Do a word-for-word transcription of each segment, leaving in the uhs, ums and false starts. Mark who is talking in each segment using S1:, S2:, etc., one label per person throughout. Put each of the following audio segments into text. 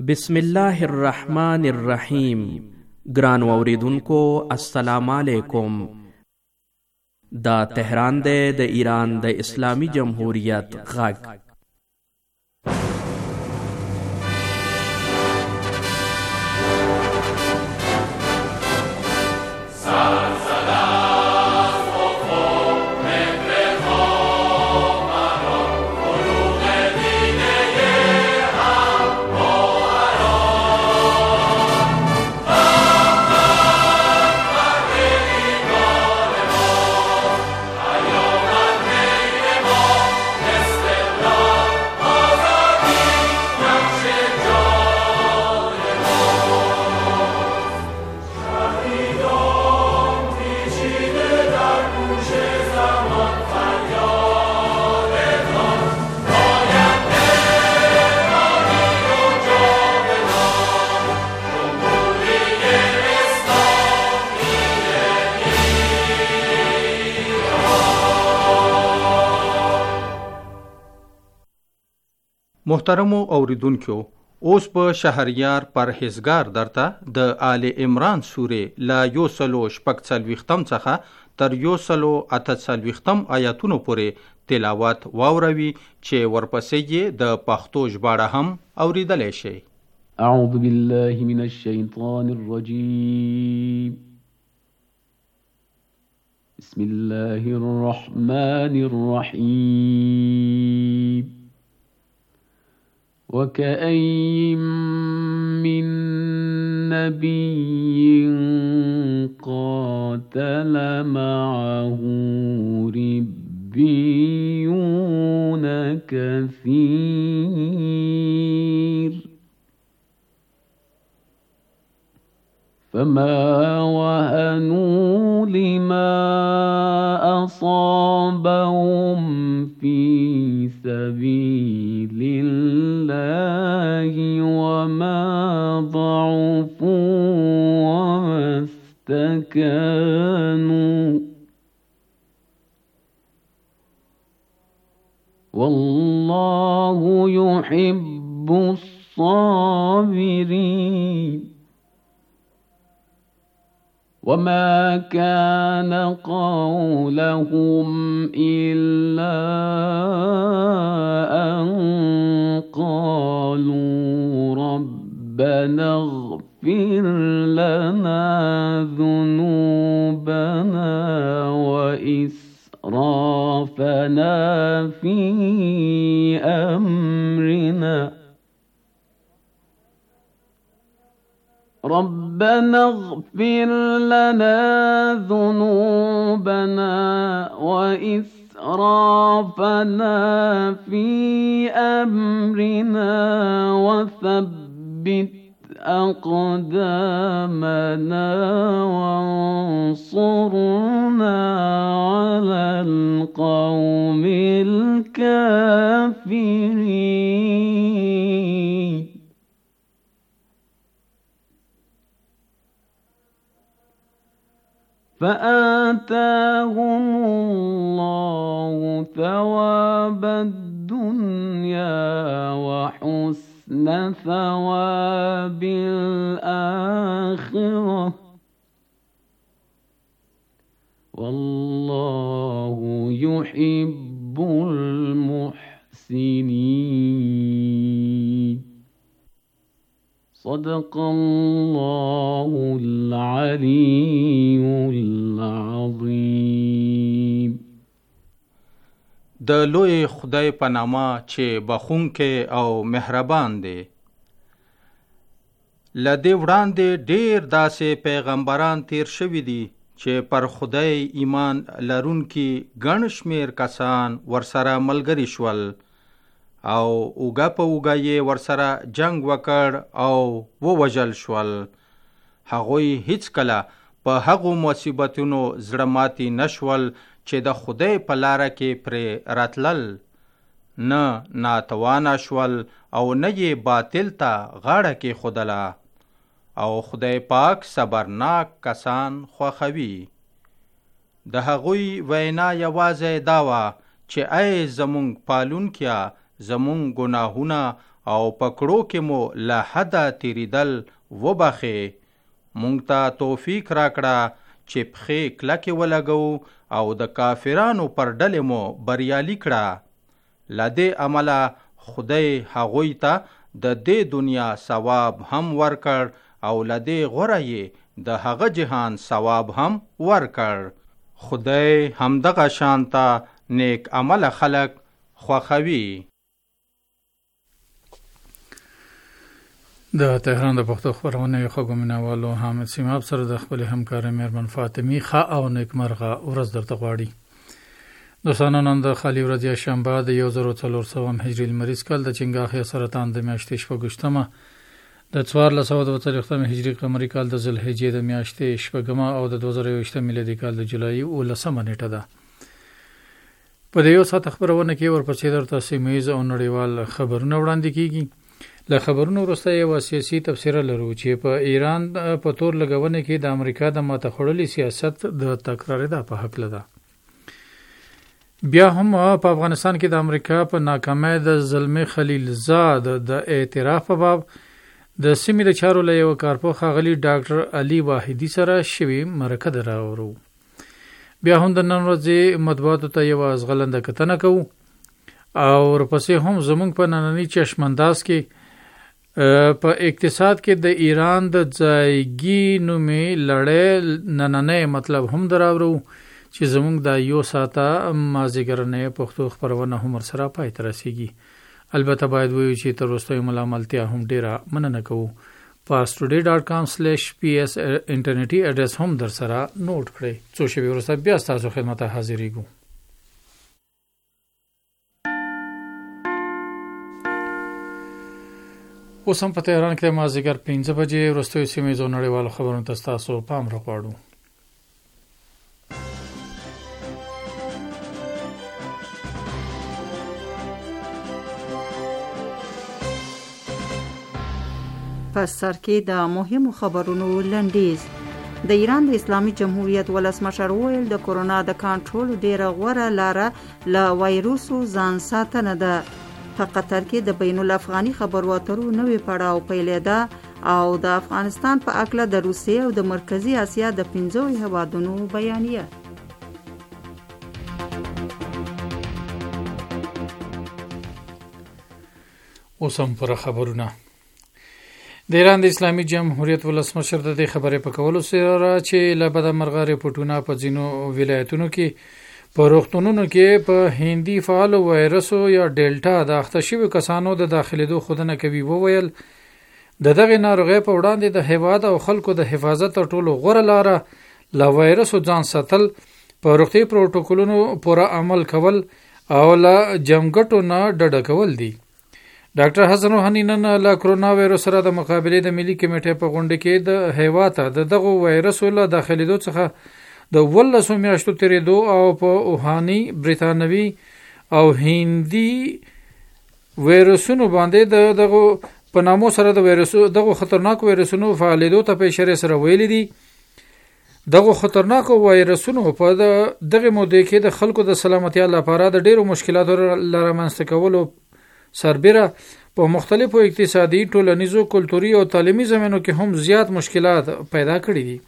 S1: بسم الله الرحمن الرحیم. ګران اوریدونکو السلام علیکم. دا تهران دی د ایران د اسلامی جمهوریت غږ.
S2: محترمو اوریدونکو، اوس په شهریار پرهیزګار درته د آل عمران سورې لا یو سلو شپږ څلوېښتم څخه تر یو سلو اته څلوېښتم آیاتونو پورې تلاوت واوروي چې ورپسې یې د پښتو ژباړه هم اوریدلی شئ.
S3: اعوذ بالله من الشیطان الرجیم. بسم الله الرحمن الرحیم. وكأين من نبي قاتل معه ربيون كثير فما وهنوا لما أصابهم في سبيل الله وما ضعفوا وما استكانوا والله يحب الصابرين. وما كان قولهم إلا أن قالوا ربنا اغفر لنا ذنوبنا وإسرافنا في أمرنا ربنا اغفر لنا ذنوبنا وإسرافنا في أمرنا وثبت أقدامنا وانصرنا على القوم الكافرين. فآتاهم الله ثواب الدنيا وحسن ثواب الآخرة والله يحب المحسنين. صدق الله العلي العظيم.
S2: د لوی خدای په نامه چې بخښونکی او مهربان دی. له دې وړاندې ډېر داسې پیغمبران تیر شوي دي چې پر خدای ایمان لرونکي ګڼ شمېر کسان ورسره ملګري شول او اوږه په اوږه یې ورسره جنگ وکړ او ووژل شول. هغوی هیڅکله په هغو مصیبتونو زړه ماتي نشول چې د خدای په لاره کې پرې راتلل، نه ناتوانه شول او نه یې باطل ته غاړه کېښودله. او خدای پاک صبرناک کسان خوښوي. د هغوی وینا یوازې دا وه چې ای زمونږ پالونکیا، زمونږ ګناهونه او پکړو کې مو له حده تیریدل وبخې. مونږ ته توفیق راکړه چې پښې کلکې ولګو او د کافرانو پر ډلې مو بریالي کړه. له دې عمله خدای هغوی ته د دې دنیا ثواب هم ورکړ او له دې غوره یې د هغه جهان ثواب هم ورکړ. خدای همدغه شانته نیک عمل خلق خوښوي.
S4: د تهران د پښتو خپرونې خوږو مینوالو حامد سیماب سره د خپل همکار مېرمن فاطمي ښه او نیکمرغه ورځ درته غواړي. دوستانو، نن د خالي ورځ یا شنبه د یو زر څلور سوه هجري لمریز کال د چنګاښ یا سرطان د میاشتې شپږویشتمه د څوارلس سوه دوه څلوېښتم هجري قمري کال د ذوالحجې د میاشتې شپږمه او د دوه زره یوویشتم میلادي کال د جولای اوولسمه نیټه ده. په دې یو ساعت خپرونه کې ورپسې درته سیمه ییز او نړیوال خبرونه وړاندې کیږي. له خبرونو وروسته یو سیاسي تبصره لرو چې په ایران په تور لګونه کې د امریکا د ماته خوړلي سیاست د تکرارېدا په حق ده. بیا هم په افغانستان کې د امریکا په ناکامۍ د زلمي خلیلزاد د اعتراف په باب د سیمې د چارو له یو کارپوه ښاغلي ډاکټر علي واحدي سره شوي مرکه دراوړو. بیا هم د نن ورځې مطبوعاتو ته یو ازغلنده کتنه کوو او ورپسې هم زموږ په نننی چشمانداز کې په اقتصاد کې د ایران د ځایګي نومې لړۍ نننی مطلب هم دراوړو چې زموږ د یو ساعته مازدیګرنۍ پښتو خپرونه هم ورسره پای ته رسیږي. البته باید ووایو چې تر وروستیو ملامتیا هم ډیره مننه کوو. پاسټوډی ډاټ کام سلیش پی اس انټرنیټي اډرس هم در سره نوٹ کړئ. څو شېبې وروسته بیا ستاسو خدمت ته حاضرېږو. اوس هم په تهران کې مازدیګر پنځه بجې وروستیو سیمه ییزو نړیوالو خبرونو ته ستاسو پام راغواړو.
S5: په سر کې د مهمو خبرونو لنډیز. د ایران د اسلامي جمهوریت ولسمشر وویل د کورونا د کنټرول ډیره غوره لاره له وایروسو ځان ساتنه ده. په قطر کې د بین الافغاني خبرو اترو نوې پړاو پیلېده او د افغانستان په اکله د روسیې او د مرکزي اسیا د پنځو هیوادونو بیانیه.
S4: اوس هم پر خبرونه. د ایران د اسلامي جمهوریت ولسمشر د دې خبرې په کولو سره چې له بده مرغه ریپورټونه په ځینو ولایتونو کې په روغتونونو کې په هندي فعال وایرسو یا ډیلټا د اخته شویو کسانو د داخلېدو خودنه کوي. وویل د دغه ناروغۍ په وړاندې د هیواد او خلکو د حفاظت تر ټولو غوره لاره له وایرسو ځان ساتل، په روغتي پروتوکولونو پوره عمل کول او له جمګټو نه ډډه کول دي. ډاکټر حسن روحاني نن له کرونا وایرس سره د مقابلې د ملي کمیټې په غونډه کې د هیواد ته د دغه وایرسو له داخلېدو څخه د ولسو میاشتو تیرېدو او په اوهاني برتانوي او هندي وایرسونو باندې د دغه په نامو سره د وایرسو دغه خطرناک وایرسونو فعالېدو ته په اشاره سره ویلي دي. دغه خطرناک وایرسونو په دغه موده کې د خلکو د سلامتیا لپاره د ډیرو مشکلاتو لپاره منځته کولو سربیره په مختلفو اقتصادي، ټولنیزو، کلتوري او تعلیمي زمینو کې هم زیات مشکلات پیدا کړي دي.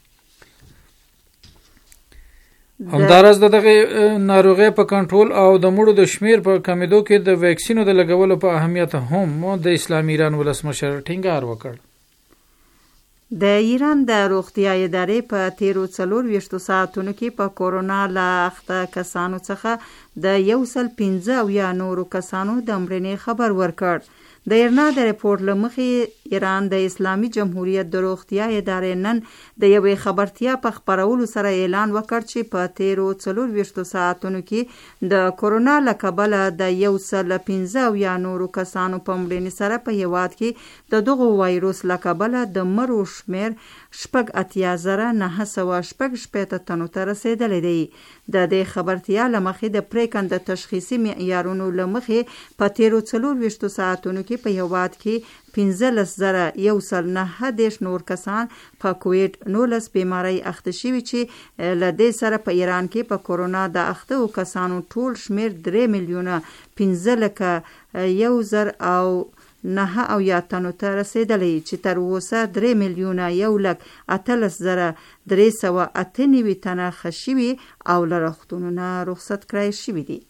S4: همدارس د دغه ناروغۍ په کنټرول او د مړو د شمیر په کمیدو کې د ویکسینو د لګولو په اهمیت هم د اسلامي ایران ولسمشر ټینګار وکړ.
S5: د ایران د روغتیا ادارې په تیرو څلور ویشتو ساعتونو کې په کورونا له اخته کسانو څخه د یو سل پنځه اویا نورو کسانو د مړینې خبر ورکړ. د ایرنا د ریپورت له مخې ایران د اسلامي جمهوریت د روغتیا ادارې نن د یوې خبرتیا په خپرولو سره اعلان وکړ چې په تیرو څلور ویشتو ساعتونو کې د کورونا له کبله د یو سل پنځه اویا نورو کسانو په مړینې سره په هیواد کې د دغو وایروس له کبله د مړو شمیر شپږ اتیا زره نهه سوه شپږ شپېته تنو ته رسېدلی دی. د دې خبرتیا له مخې د پریکنده تشخیصي معیارونو له مخې په تیرو څلور ویشتو ساعتونو کې په هیواد کې پنځلس زره یو سل نهه دېرش نور کسان په کوویډ نولس بیمارۍ اخته شوي چې له دې سره په ایران کې په کورونا د اختهو کسانو ټول شمیر درې میلیونه پنځه لکه یو زر او نه او یا تنو ته رسیدلی چې تر اوسه درې میلیونه یو لک اتلس زره درې سوه اته نوي تنه ښه شوي او له روغتونونو نه رخصت کړای شوي دي.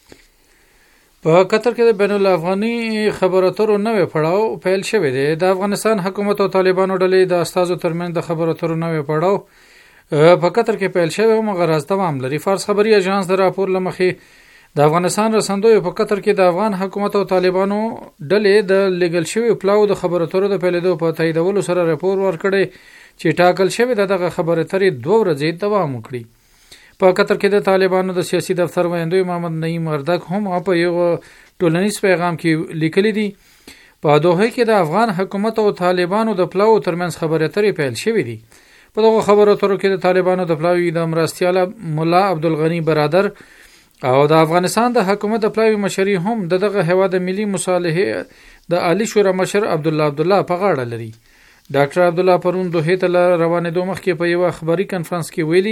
S4: په قطر کې د بین الافغاني خبرو اترو نوې پړاو پیل شوی دی. د افغانستان حکومت او طالبانو ډلې د استازو ترمنځ د خبرو اترو نوې پړاو په قطر کې پیل شوی او مغرض دوام لري. فارس خبري اژانس د راپور لمخې د افغانستان رسندوی په قطر کې د افغان حکومت او طالبانو ډلې د لیګل شوی پلاو د خبرو اترو د پیلېدو په تاییدولو سره راپور ورکړی چې ټاکل شوی دغه خبرو اترې دوه ورځې دوام وکړي. په قطر کې د طالبانو د سیاسي دفتر ویاندوی محمد نعیم اردک هم په یو ټولنیز پیغام کې لیکلي دي په دوحه کې د افغان حکومت او طالبانو د پلاو ترمنځ خبرې اترې پیل شوې دي. په دغه خبرو اترو کې د طالبانو د پلاوي د مرستیال مولا عبدالغنی برادر او د افغانستان د حکومت د پلاوي مشري هم د دغه هیواد ملي مصالحه د عالی شورا مشر عبدالله عبدالله په غاړه لري. ډاکټر عبدالله پرون دوحه ته روانېدو مخکې په یو خبري کنفرانس کې ویلي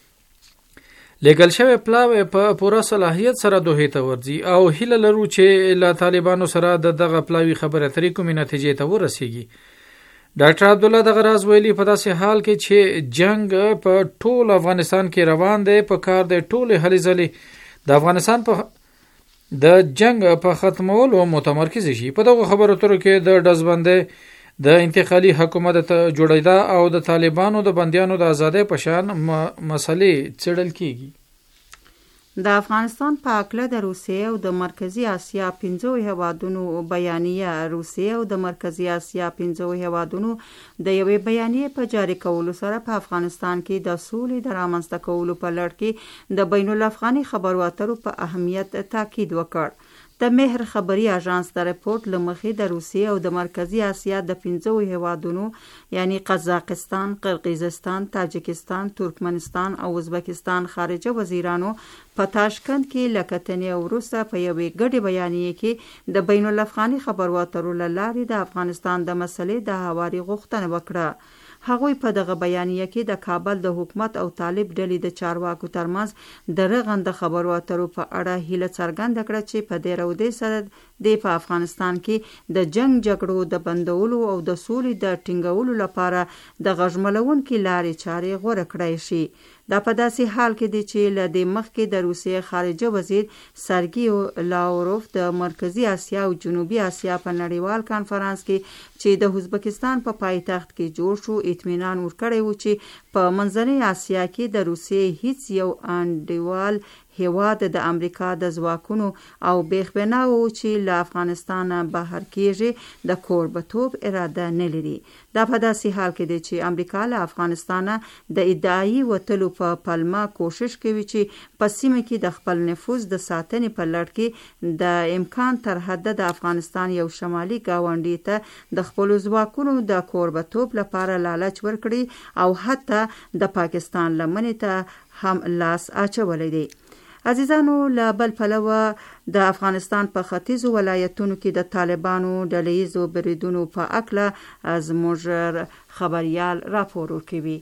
S4: لیګل شوی پلاوی په پوره صلاحیت سره دوحې ته ورځي او هیله لرو چې له طالبانو سره د دغه پلاوي خبرې اترې کومې نتیجې ته ورسیږي. ډاکټر عبدالله دغه راز ویلي په داسې حال کې چې جنگ په ټول افغانستان کې روان دی په کار د ټولې هلې ځلې د افغانستان په د جنگ په ختمولو متمرکز شي. په دغه خبرو اترو کې د ډزبندۍ د انتقالي حکومت ته جوړیدا او د طالبانو د بندیانو د ازادۍ په شان مسلې څېړل کیږي.
S5: د افغانستان په اکله د روسیې او د مرکزی اسیا پنځو هیوادونو بیانیه روسیې او د مرکزی اسیا پنځو هیوادونو د یوې بیانیې په جاری کولو سره په افغانستان کې د سولې د رامنځته کولو په لړ کې د بین الافغاني خبرو اترو په اهمیت تاکید وکړ. د مهر خبري اژانس د رپورت لمخې د روسیې او د مرکزی اسیا د پنځو هیوادونو یعنی قزاقستان، قرقیزستان، تاجکستان، ترکمنستان او ازبکستان خارجه وزیرانو په تاشکند کې لکتنې وروسته په یوې ګډې بیانیې کې د بین الافغاني خبرو اترو له لارې د افغانستان د مسلې د هواري غوښتنه وکړه. هغوی په دغه بیانیه کې د کابل د حکومت او طالب ډلې د چارواکو ترمنځ د رغنده خبرو اترو په اړه هیله څرګنده کړه چې په دې رودې سره د په افغانستان کې د جنگ جګړو د بندولو او د سولې د ټینګولو لپاره د غژملونکي لارې چارې غوره کړای شي. دا په داسې حال کې دی چې له دې مخکې د روسیې خارجه وزیر سرګي لاوروف د مرکزی اسیا او جنوبي اسیا په نړیوال کانفرنس کې چې د ازبکستان په پایتخت کې جوړ شو اطمینان ورکړی و چې په منځنۍ اسیا کې د روسیې هیڅ یو انډیوال هیواد د امریکا د ځواکونو او بیخبناو چې له افغانستان بهر کېږي د کوربتوب اراده نه لري. دا په داسې حال کې دی چې امریکا له افغانستان د ادعایی وتلو په پلمه کوشش کوي چې په سیمه کې د خپل نفوذ د ساتنې په لړ کې د امکان تر حده د افغانستان یو شمالي ګاونډي ته د خپل ځواکونو د کوربتوب لپاره لالچ ورکړي او حتی د پاکستان لمنې ته هم لاس اچولی دی. عزیزانو، له بل پلوه د افغانستان په ختیځو ولایتونو کې د طالبانو ډلهییزو بریدونو په اکله زموږ خبریال راپور ورکوي.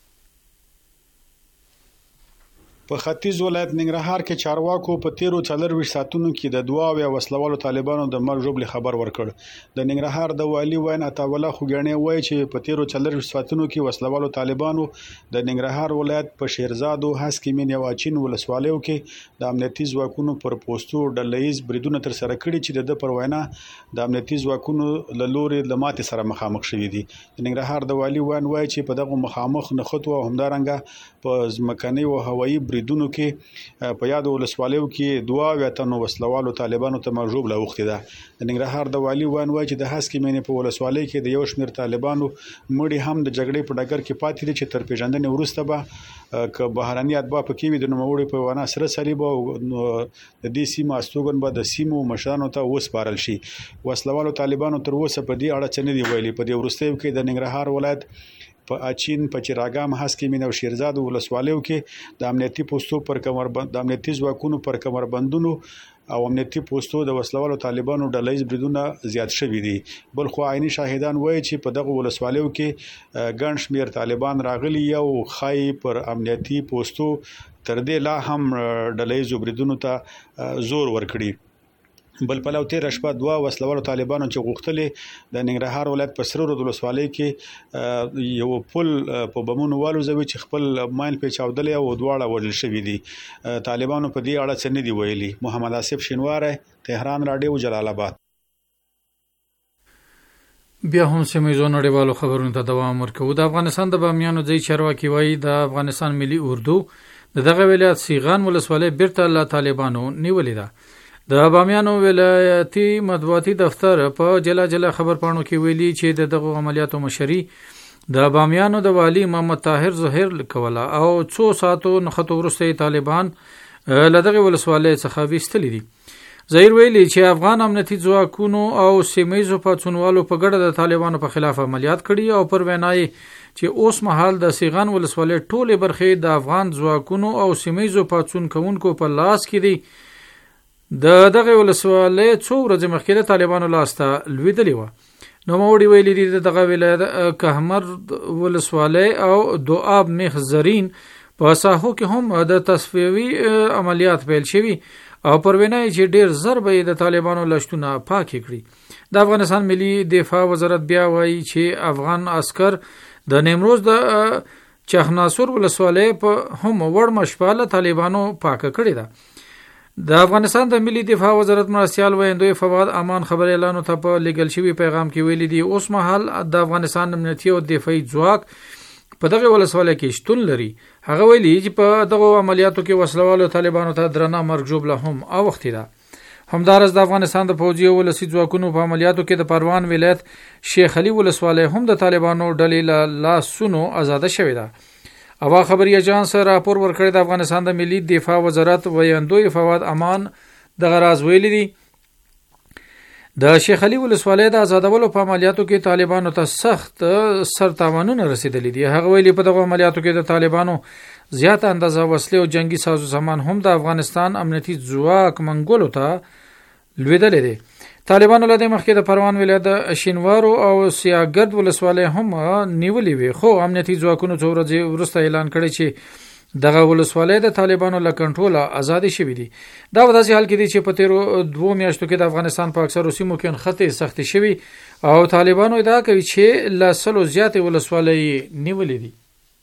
S6: په ختیځ ولایت ننګرهار کې چارواکو په تیرو څلرویشت ساعتونو کې د دوه اویا وسلوالو طالبانو د مرګ ژوبلې خبر ورکړ. د ننګرهار د والي وین عطاوالله خوګیاڼي وایي چې په تیرو څلرویشت ساعتونو کې وسلوالو طالبانو د ننګرهار ولایت په شیرزاد او هسکمین او اچین ولسوالیو کې د امنیتي ځواکونو پر پوسټو ډلهییز بریدونه تر سره کړي چې د پر وینا د امنیتي ځواکونو له لوري د ماتې سره مخامخ شوي دي. د ننګرهار د والي وین وایي چې په دغه مخامخ نښتو او همدارنګه په ځمکني او هوایي بریدونو کې په یاد ولسوالیو کې دوه اویا تنو وسلوالو طالبانو ته مرګ ژوبله اوښتې ده. د ننګرهار د والي وین وایي چې د هسکمینې په ولسوالۍ کې د یو شمېر طالبانو مړي هم د جګړې په ډګر کې پاتې دي چې تر پیژندنې وروسته به که بهرني اتباع پکې وي د نوموړي په وینا سره صلیب او د دې سیمو استوګن به د سیمو مشرانو ته وسپارل شي. وسلوالو طالبانو تر اوسه په دې اړه څه نه دي ویلي. په دې وروستیو کې د ننګرهار ولایت په اچین په چراګام هسکمین او شیرزاد ولسوالیو کې د امنیتي پوسټو پر کمربند د امنیتي ځواکونو پر کمربندونو او امنیتي پوسټو د وسلوالو طالبانو ډلهییز بریدونه زیات شوي دي. بل خو عیني شاهدان وایي چې په دغه ولسوالیو کې ګڼ شمېر طالبان راغلي او خای پر امنیتي پوسټو تر دې لا هم ډلهییز بریدونو ته زور ورکړي. بل پلو تیر شپه دوه وسلوالو طالبانو چې غوښتلې د ننګرهار ولایت په سرور ولسوالۍ کې یو پل په بمونو والوزوي چې خپل ماین په چاودلې او دواړه وژل شوي دي. طالبانو په دې اړه څه نه دی ویلي. محمد آصف شینواره، تهران رادیو، جلال آباد.
S4: بیا هم سیمه نړیوالو خبرونو ته دوام ورکوو. د افغانستان د بامیانو ځای چارواکي وایي د افغانستان ملي اردو د دغه ولایت سیغان ولسوالۍ بیرته له طالبانو نیولې ده. د بامیانو ولایتي مطبوعاتي دفتر په جلا جلا خبرپاڼو کې ویلي چې د دغه عملیاتو مشري د بامیانو د والی محمد طاهر ظهیر کوله او څو ساعتو نخښتو وروسته طالبان له دغه ولسوالۍ څخه ویستلي دي. ظهیر ویلي چې افغان امنیتي ځواکونو او سیمهیزو پاڅونوالو په ګډه د طالبانو په خلاف عملیات کړي او پر وینا یې چې اوس مهال د سیغان ولسوالۍ ټولې برخې د افغان ځواکونو او سیمهیزو پاڅون کوونکو په لاس کې دي. د دغه ولسوالۍ څو ورځې مخکې د طالبانو لاسته لوېدلې وه. نوموړي ویلي دي د دغه ولایت کهمر ولسوالۍ او دوآب میخ زرین په ساحو کې هم د تصفیوي عملیات پیل شوي او پر وینا چې ډیر زر به د طالبانو لشتونه پاک کړي. د افغانستان ملي دفاع وزارت بیا وایي چې افغان عسكر د نیمروز د چخناسور ولسوالۍ په هم وړمه شپه له طالبانو پاکه کړې ده. د افغانستان د ملي دفاع وزارت مرستیال ویندوی فواد امان خبر اعلان ته په لګل شوی پیغام کې ویلي دی اوس مهال د افغانستان امنیتي او دفاعي ځواک په دغه ولسوالۍ کې شتون لري. هغه ویلي چې په دغه عملیاتو کې وسلوالو طالبانو ته درنه مرګ ژوبله هم اوختي ده. همدارس د افغانستان د پوځي او ولسي ځواکونو په عملیاتو کې د پروان ولایت شیخ علي ولسوالۍ هم د طالبانو ډلې له لاسونو آزاده شوې ده. اوا خبري اجانس راپور ورکړی د افغانستان د ملي دفاع وزارت ویندوی فواد امان د غراز ویلي دي د شیخ علي ولسوالۍ د آزادولو په عملیاتو کې طالبانو ته سخت سرتاوانونه رسیدلي دي. هغه ویلي په دغه عملیاتو کې د طالبانو زیاته اندازه وسلې او جنگي سازو سامان هم د افغانستان امنیتي ځواک منګولو ته لوېدلې دي. طالبانو له دې مخکې د پروان ولایت د شینوارو او سیاګرد ولسوالۍ هم نیولې وي، خو امنیتي ځواکونو څو ورځې وروسته اعلان کړی چې دغه ولسوالۍ د طالبانو له کنټروله ازادي شوې دي. دا په داسې حال کې دي چې په تیرو دوو میاشتو کې د افغانستان په اکثرو سیمو کې نښتې سختې شوي او طالبانو ادعا کوي چې له سلو زیاتې ولسوالۍ نیولې دي.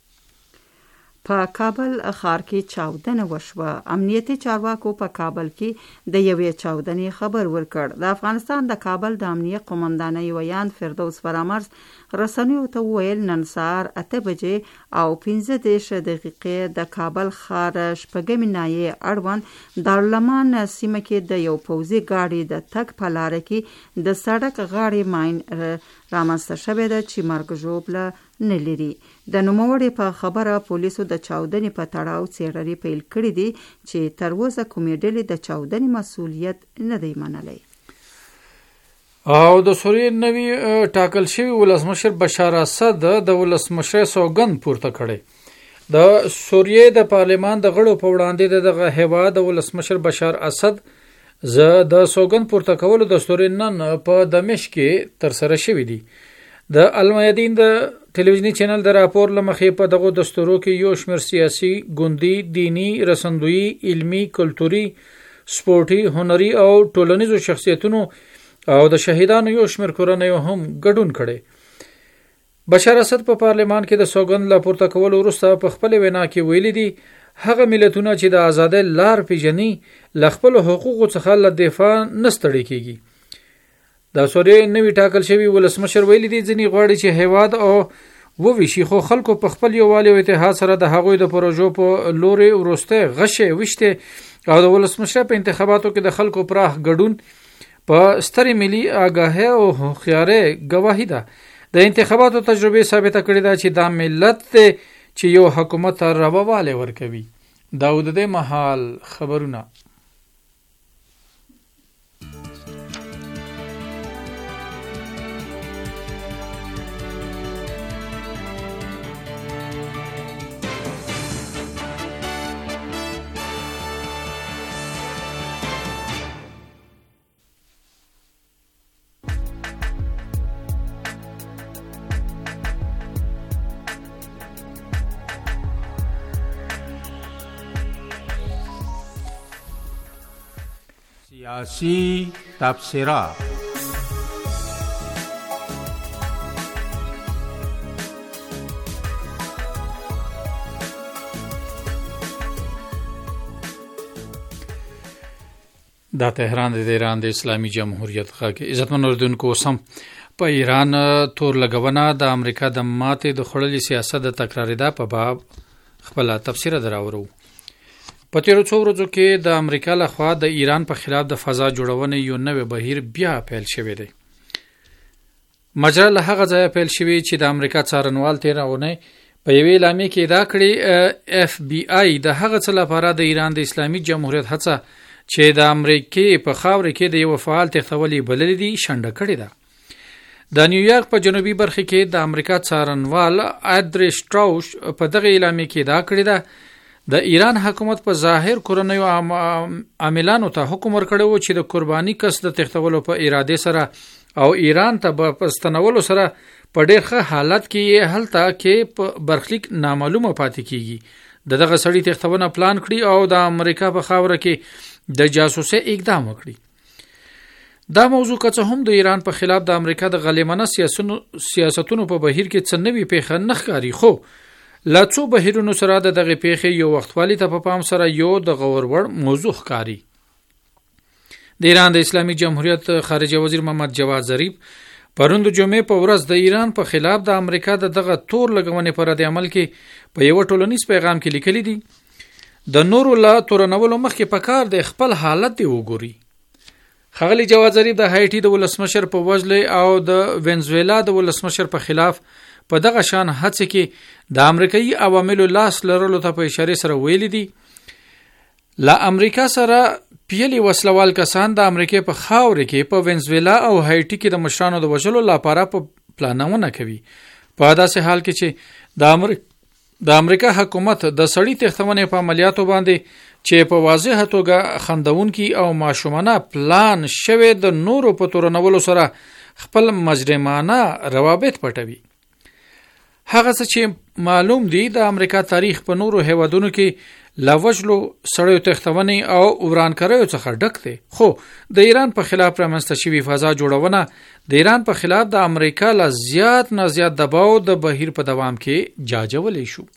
S5: په کابل ښار کې چاودنه وشوه. امنیتي چارواکو په کابل کې د یوې چاودنې خبر ورکړ. د افغانستان د کابل د امنیه قومندانۍ ویان فردوس فرامرز رسنیو ته وویل نن سهار اته بجې او پنځه دېرش دقیقې د کابل ښار شپږمې ناحیې اړوند دارالامان سیمه کې د یو پوځي ګاډي د تګ په لاره کې د سړک غاړې ماین رامنځته شوې ده چې مرګ ژوبله نه لري. د نوموړي په خبره پولیسو د چاودنې په تړاو څېړنې پیل کړې دي چې تر اوسه کومې ډلې د چاودنې مسؤلیت نه دی منلی.
S4: او د سوریې نوي ټاکل شوي ولسمشر بشار اسد د ولسمشر سوګند پورته کړی. د سوریې د پارلمان د غړو په وړاندې دغه هیواد د ولسمشر بشار اسد زه د سوګند پورته کولو د سوریې نن په دمشق کې ترسره شوي دي. د المیادین د ټلویزیونی چینل د راپور لمخې په دغه دستورو کې یو شمېر سیاسي، ګوندي، دینی، رسندویي، علمي، کلتوري، سپورټي، هنري او ټولنیزو شخصیتونو او د شهیدانو یو شمېر کورنیو هم ګډون کړي. بشار اسد په پارلمان کې د سوګند لا پورته کولو وروسته په خپل وینا کې ویلي دي هغه ملتونه چې د آزادۍ لار پیژني له خپل حقوقو څخه له دفاع نه ستړي کیږي. د سوریې نوي ټاکل شوي ولسمشر ویلي دي ځینې غواړي چې هیواد او وویشي، خو خلکو په خپل یووالي او اتحاد سره د هغوی د پروژو په لوري وروسته غشې وشته او د ولسمشر په انتخاباتو کې د خلکو پراخ ګډون په سترې ملي آګاهۍ او هوښیارۍ ګواهي ده. د انتخاباتو تجربې ثابته کړې ده چې دا ملت دی چې یو حکومت ته ربوالی ورکوي. دا د دې مهال خبرونه.
S2: سیاسی تبصره.
S4: دا تهران د ایران د اسلامي جمهوریت غږ. عزتمن اوریدونکو، سم په ایران تور لګونه د امریکا د ماتې د خړلې سیاست د تکراریدا په باب خپل تفسیر دراورو. په تیرو څو ورځو کې د امریکا لخوا د ایران په خلاف د فضا جوړونې یو نوې بهیر بیا پیل شوی دی. مجرا له هغه ځایه پیل شوی چې د امریکا څارنوال تیرونه په یوې اعلامیه کې دا کړی اف بی آی د هغه څه لپاره د ایران د اسلامي جمهوریت هڅه چې د امریکای په خاور کې د یو فعال تختولي بلل دي شنډه کړې ده. د نیویارک په جنوبي برخه کې د امریکا څارنوال ادری شټراوش په دغه اعلامیه کې دا کړی ده د ایران حکومت په ظاهر کورنیو عاملانو ته حکم ورکړی چې د قرباني کس د تختولو په اراده سره او ایران ته په پستنولو سره په ډېر ښه حالت کې هلته کې په برخلیک نامعلومه پاتې کیږي د دغه سړي تختونه پلان کړي او د امریکا په خاور کې د جاسوسي اقدام وکړي. دا موضوع که څه هم د ایران په خلاف د امریکا د غلیمانه سیاستونو په بهیر کې څه نوې پیښه نه ښکاري، خو لا څو بهیرونو سره د دغه پیښې یو وختوالي ته په پام سره یو د غور وړ موضوع ښکاري. د ایران د اسلامي جمهوریت خارجه وزیر محمد جواد ظریف پروند جمعې په ورځ د ایران په خلاف د امریکا د دغه تور لګونې پر رد عمل کې په یو ټولنیز پیغام کې لیکلي دي د نورو لا تورنولو مخکې په کار د خپل حالت دی وګوري. ښاغلي جواد ظریف د هایټي د ولسمشر په وژلې او د وینزویلا د ولسمشر په خلاف په دغه شان هڅه کې د امریکایي عواملو لاس لرلو ته په اشاره سره ویلي دي لا امریکا سره پیلي وسلوال کسان د امریکای په خاور کې په وینزویلا او هایټي کې د مشرانو د وژلو لپاره په پلانونه کوي. په داسې حال کې چې د امریکا د امریکا حکومت د سړی تختونې په عملیاتو باندې چې په واضح توګه خندونکي او ماشومانه پلان شوی د نورو په تورنولو سره خپل مجرمانه روابط پټوي. هغه څه چې معلوم دی د امریکا تاریخ په نورو هیوادونو کې لوجلو سړیو تختونې او ورانکاریو څخه ډک دی، خو د ایران په خلاف رامنځته شوی فضا جوړونه د ایران په خلاف د امریکا له زیات نه زیات دباو د بهیر په دوام کې جاجولی شو.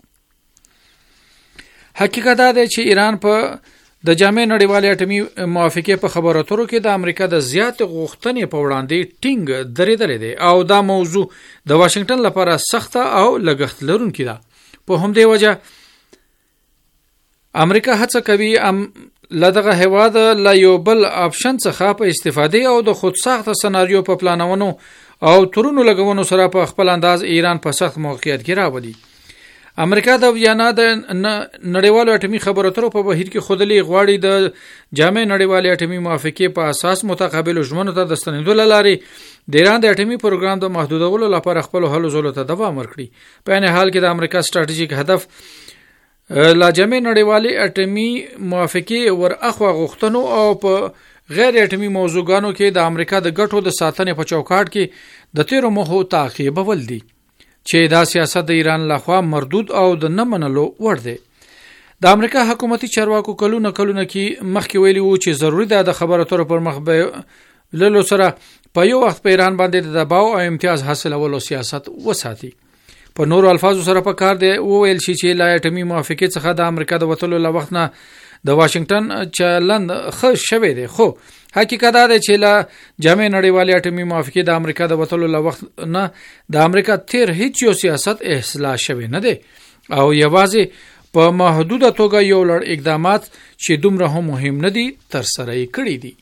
S4: حقیقت دا دی چې ایران په د جامع نړیوالې اټومي موافقې په خبرو اترو کې د امریکا د زیات غوښتنې په وړاندې ټینګ درېدلی دی او دا موضوع د واشنگټن لپاره سخته او لګښت لرونکې ده. په همدې وجه امریکا هڅه کوي ام لدغه هواد لا یو بل آپشن څخه په استفاده او د خود ساخته سناریو په پلانونو او تورونو لګونو سره په خپل انداز ایران په سخت موقعیت کې راوړي. امریکا د ویانا د نړیوالو اټومي خبرو اترو په بهیر کې خودلی غواړي د جامع نړیوالې اټومي موافقې په اساس متقابل ژمنو ته د ستنېدو لارې د ایران د اټومي پروګرام د محدودولو لپاره خپل هلو ځلو ته دوام ورکړي. په عین حال کې د امریکا ستراتیژیک هدف لا جامع نړیوالې اټومي موافقې ور اخوا غوښتنو او په غیر اټومي موضوعګانو کې د امریکا د ګټو د ساتنې په چوکاټ کې د تیرو موخو تعقیبول دي چې دا سیاست د ایران لخوا مردود او د نه منلو وړ دی. د امریکا حکومتي چارواکو کلونه کلونه کې مخکې ویلي وو چې ضروری ده د خبرو اترو پر مخ للو سره په یو وخت په ایران باندې د دباو او امتیاز حاصلولو سیاست وساتي. په نورو الفاظو سره په کار دی وویل شي چې لا اټومي موافقې څخه د امریکا د وتلو له وخت نه د واشنگټن چلند ښه شوی دی، خو حقیقت دا دی چې لا جامع نړیوالې اټومي موافقې د امریکا د وتلو له وخت نه د امریکا تیر هیڅ یو سیاست اصلاح شوی نه دی او یوازې په محدوده توګه یو لړ اقدامات چې دومره هم مهم نه دي تر سره یې کړي دي.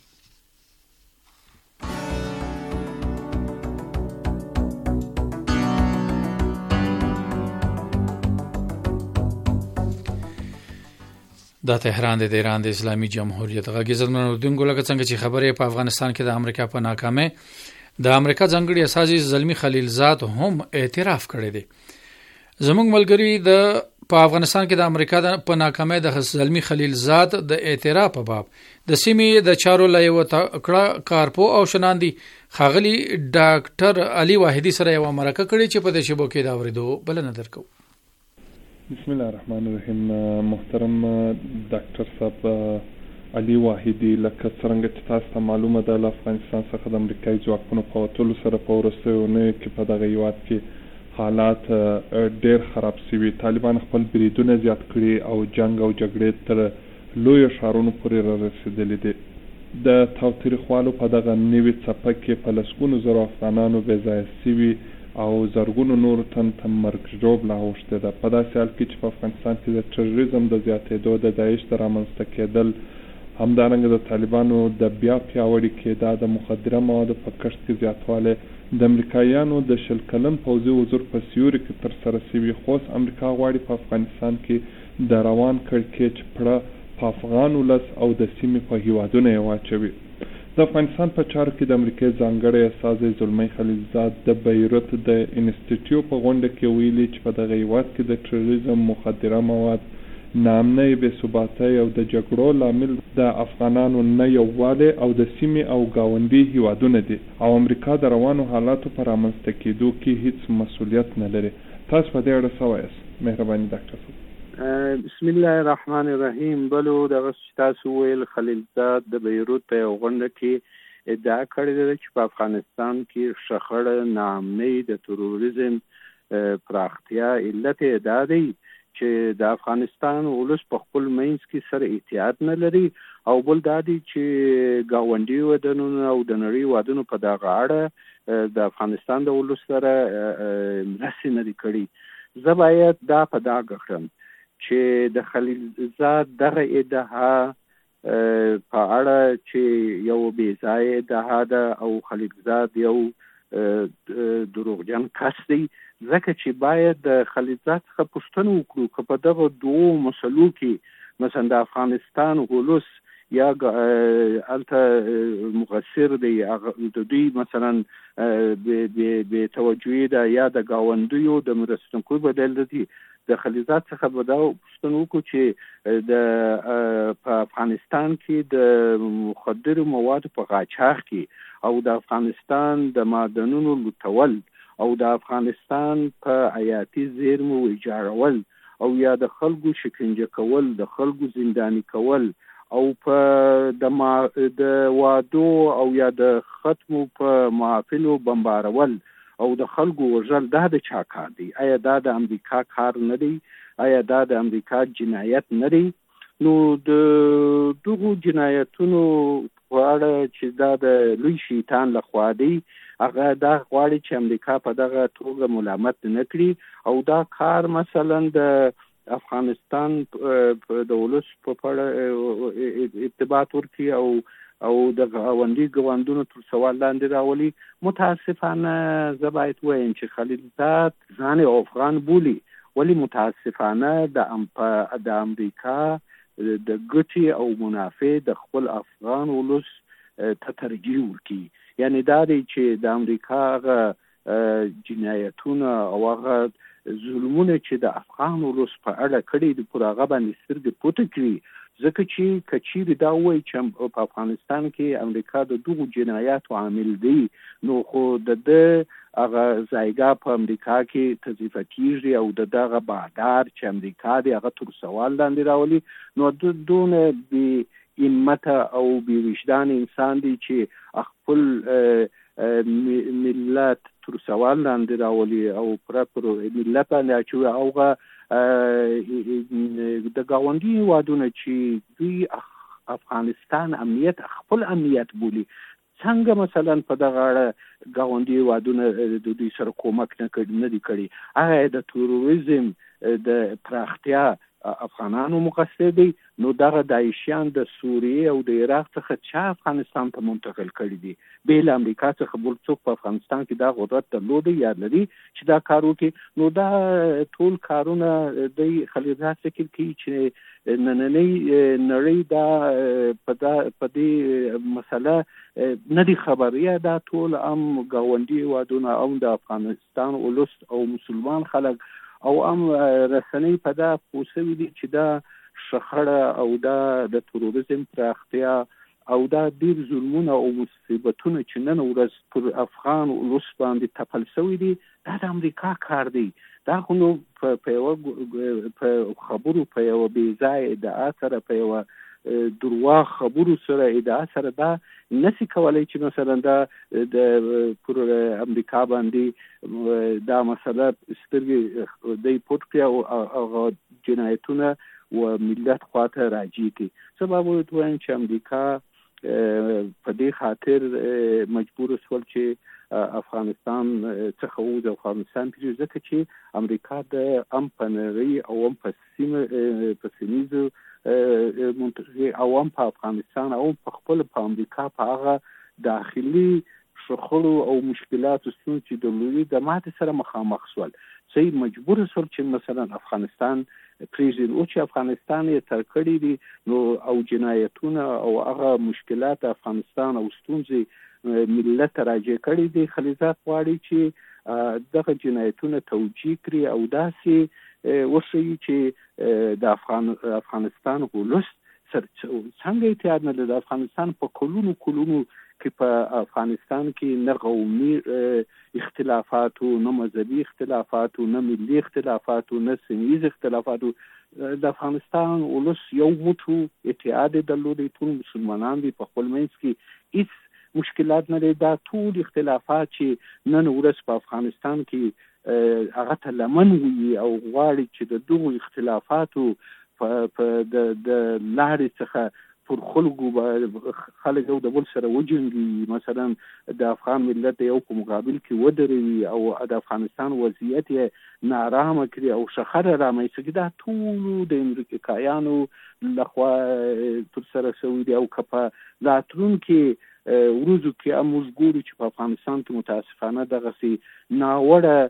S4: دا تهران د ایران د اسلامي جمهوریت غږ. عزت منوردونکو، لکه څنګه چې خبرې په افغانستان کې د امریکا په ناکامۍ د امریکا ځانګړي اساسي زلمی خلیلزاد هم اعتراف کړی دی. زموږ ملګری د په افغانستان کې د امریکا په ناکامۍ د زلمی خلیلزاد د اعتراف په باب د سیمې د چارو له یو تکړه کارپو او شناندي ښاغلي ډاکټر علي واحدي سره یو مرکه کړې چې په دې شبو کې دا اوریدو بلنه درکو.
S7: بسم الله الرحمن الرحیم. محترم ډاکټر صاحب، علي واحدي لکه څرنګه چې تاسو ته معلومه ده له افغانستان څخه د امریکایي ځواکونو په وتلو سره په وروستیو اونیو کې په دغه هېواد کې حالات ډېر خراب شوي. طالبان خپل بریدونه زیات کړي او جنګ او جګړې تر لویو ښارونو پورې را رسېدلي دي. د تاوتریخوالو په دغه نوي څپه کې په لسګونو زرو افغانانو بېځایه شوي او زرګونو نورو تن ته مرګ ژوبله اوښتې ده. په داسې حال کې چې په افغانستان کې د ټرریزم د زیاتېدو، د داعش د رامنځته کېدل، همدارنګه د طالبانو د بیا پیاوړي کېدا، د مخدره موادو په کښت کې زیاتوالی، د امریکایانو د شل کلن پوځي حضور په سیوري کې ترسره شوي، خو اوس امریکا غواړي په افغانستان کې د روان کړکېچ پړه په افغان ولس او د سیمې په هیوادونه یې واچوي. د افغانستان په چارو کې د امریکای ځانګړی استازی زلمی خلیلزاد د بیروت د انسټیټیو په غونډه کې ویلي چې په دغه هیواد کې د ټرریزم، مخدره مواد، ناامنۍ، بې ثباتۍ او د جګړو لامل د افغانانو نه یووالی او د سیمې او ګاونډي هیوادونه دي او امریکا د روانو حالاتو په رامنځته کېدو کې هیڅ مسؤلیت نه لري. تاسو په دې اړه څه وایاست؟ مهرباني ډاکټر صاحب.
S8: بسم الله الرحمن الرحیم. بلو دغه تاسو ویل خلیلزاد د بیروت په یو غونډه کې ادعا کړې ده چې په افغانستان کې شخړه، ناامنۍ، د تروریزم پراختیا علت یې دا دی چې د افغانستان ولس په خپل منځ کې سره احتیاط نه لري او بل دا دی چې ګاونډي ودانونه او د نړۍ وادونو په دغه اړه د افغانستان د ولس سره مرستې نه دي کړي. زه باید دا په ډاګه کړم چې د خلیلزاد دغه ادعا په اړه چې یو بې ځایه ادعا ده او خلیلزاد یو دروغجن کس دی، ځکه چې باید د خلیلزاد څخه پوښتنه وکړو که په دغه دوو مسلو کې مثلا د افغانستان ولس یا هلته مقصر دی، د دوی مثلا بې توجهي ده یا د ګاونډیو د مرستونکو بدل دي. د خلیلزاد څخه به دا پوښتنه وکړو چې د په افغانستان کې د مخدرو موادو په قاچاق کې او د افغانستان د معدنونو لوټول او د افغانستان په حیاتي زیرمو ویجاړول او یا د خلکو شکنجه کول، د خلکو زنداني کول او په د د وادو او یا د ختمو په محافلو بمبارول او د خلکو وژل، دا د چا کار دی؟ آیا دا د امریکا کار نه دی؟ آیا دا د امریکا جنایت نه دی؟ نو د دغو جنایتونو په اړه چې دا د لوی شیطان لخوا دی، هغه دا غواړي چې امریکا په دغه توګه ملامت نه کړي او دا کار مثلا د افغانستان د ولس په اړه ارتباط ورکړي او او د ګاونډي ګوندونو تر سوال لاندې راولي. متاسفانه زه باید وایم چې خلیلزاد ځان افغان بولي، ولی متاسفانه د د امریکا د ګټې او منافع د خپل افغان ولس ته ترجیح ورکړي. یعنی دا دی چې د امریکا هغه جنایتونه او هغه ظلمونه چې د افغان ولس په اړه کړي دي پر هغه باندې سترګې پټې کړي، ځکه چې که چیرې دا وایي چې په افغانستان کې امریکا د دغو جنایاتو عامل دی، نو خو د ده هغه ځایګاه په امریکا کې تضعیفه کېږي او د دغه بادار چې امریکا دی هغه تر سوال لاندې راولي. نو د دونه بې همته او بې وجدان انسان دی چې خپل ملت تر سوال لاندې راولي او پر پر ملت باندې اچوي. هغه د ګاونډي هیوادونه چې دوی افغانستان امنیت خپل امنیت بولي، څنګه مثلا په دغه اړه ګاونډي هیوادونه د دوی سره کومک نه کړي نه دي کړي؟ هغه د تروریزم د پراختیا افغانانو مقصر دی. نو دغه داعشیان د سوریې او د عراق څخه چا افغانستان ته منتقل کړي دي؟ بې له امریکا څخه بل څوک په افغانستان کې دا قدرت درلودی یا لري چې دا کار وکړي؟ نو دا ټول کارونه د خلیلزاد فکر کوي چې نننۍ نړۍ دا په دې مسله نه دي خبر، یا دا ټول هم ګاونډي هیوادونه او د افغانستان ولس او مسلمان خلک او هم رسنۍ په دا پوه سوي دي چې دا شخړه او دا د تروریزم پراختیا او دا ډیر ظلمونه او مصیبتونه چې نن ورځ پر افغان ولس باندې تپل سوي دي، دا د امریکا کار دی. دا خو نو په یوه خبرو په یوه بې ځایه ادعا سره په یوه درواغ خبرو سره ادعا سره دا نسی کولای چې مثلا دا د پر امریکا باندې دا مسله سترګې د پټ کړي او جنایتونه و ملت خواته راځي کی سبب وایي چې امریکا په دې خاطر مجبور شول چې افغانستان څخه و د افغانستان په ځکه چې امریکا د ام پنری او ام پسیمه پسیمیزو منطقه عوام په افغانستان او په خپل په امریکا په هغه داخلي شخړو او مشکلاتو ستونزې د لوی د ماته سره مخامخ شول چې مجبور شول چې مثلا افغانستان پریزید او چې افغانستان یې تر کړی دي نو او جنایتونه او هغه مشکلات افغانستان او ستونزې ملت راځي کړی دي خلیزات غواړي چې دغه جنایتونه توجیه کړي او داسې وشي چې د افغان افغانستان ولس سر څنګه اتحاد نه د افغانستان په کلونو کلونو کې په افغانستان کې نه قومي اختلافات او نه مذهبي اختلافات او نه ملي اختلافات او نه سیمه اختلافات د افغانستان ولس یو موټو اتحاد درلودي ټول مسلمانان دي په خپل منځ کې هیڅ مشکلات نه لري دا ټول اختلافات چې نن ورځ په افغانستان کې هغه ته لمن وي او غواړي چې د دغو اختلافاتو په د د لارې څخه پر خلکو خلک یو د بل سره وجنګي مثلا د افغان ملت یو په مقابل کې ودروي او د افغانستان وضعیت یې نارامه کړي او شخړه رامنځته کړي دا ټول د امریکایانو لخوا تر سره شوي دي او که په راتلونکي ورځو کې موږ ګورو چې په افغانستان کې متاسفانه دغسې ناوړه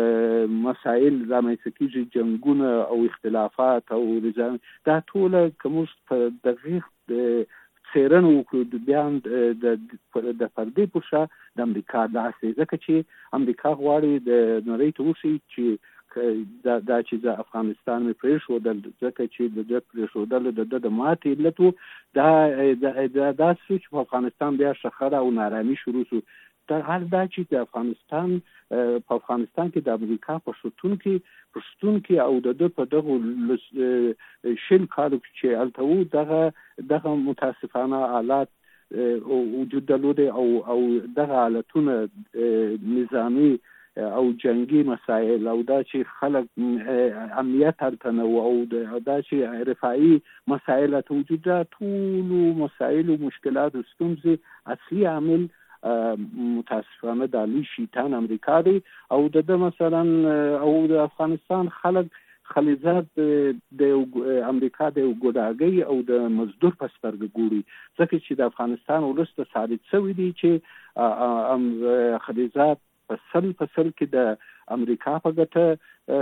S8: مسائل رامنځته کېږي جنګونه او اختلافات او دا ټوله که موږ په دقیق څېړنه وکړو د بیان د پردې په شا د امریکا لاس دی ځکه چې امریکا غواړي د نړۍ ته وښیي چې دا دا چې د افغانستان مې پرېښودل ځکه چې د ده پرېښودل د ده د ماتې علت و دا داسې شو چې په افغانستان بیا شخړه او نارامي شروع شو در حال دا چې د افغانستان په افغانستان کې د امریکا په شتون کې په شتون کې او د ده په دغو شل کالو چې هلته وو دغه دغه متاسفانه حالات وجود درلودی او او دغه حالتونه نظامي او جنگي مسائل او دا چې خلک امنیت هلته نه و او دا چې رفاهي مسائل ته وجود دا ټول مسائل او مشکلات او ستونزې اصلي عامل متاسفانه د علي شیطان امریکا دی او د مثلا او د افغانستان خلک خلیزات د امریکا د ګډاګۍ او د مزدور په سترګه ګوري ځکه چې د افغانستان ولس ته ثابت شوی دی چې خلیزات په سل په سل کې د امریکا په ګټه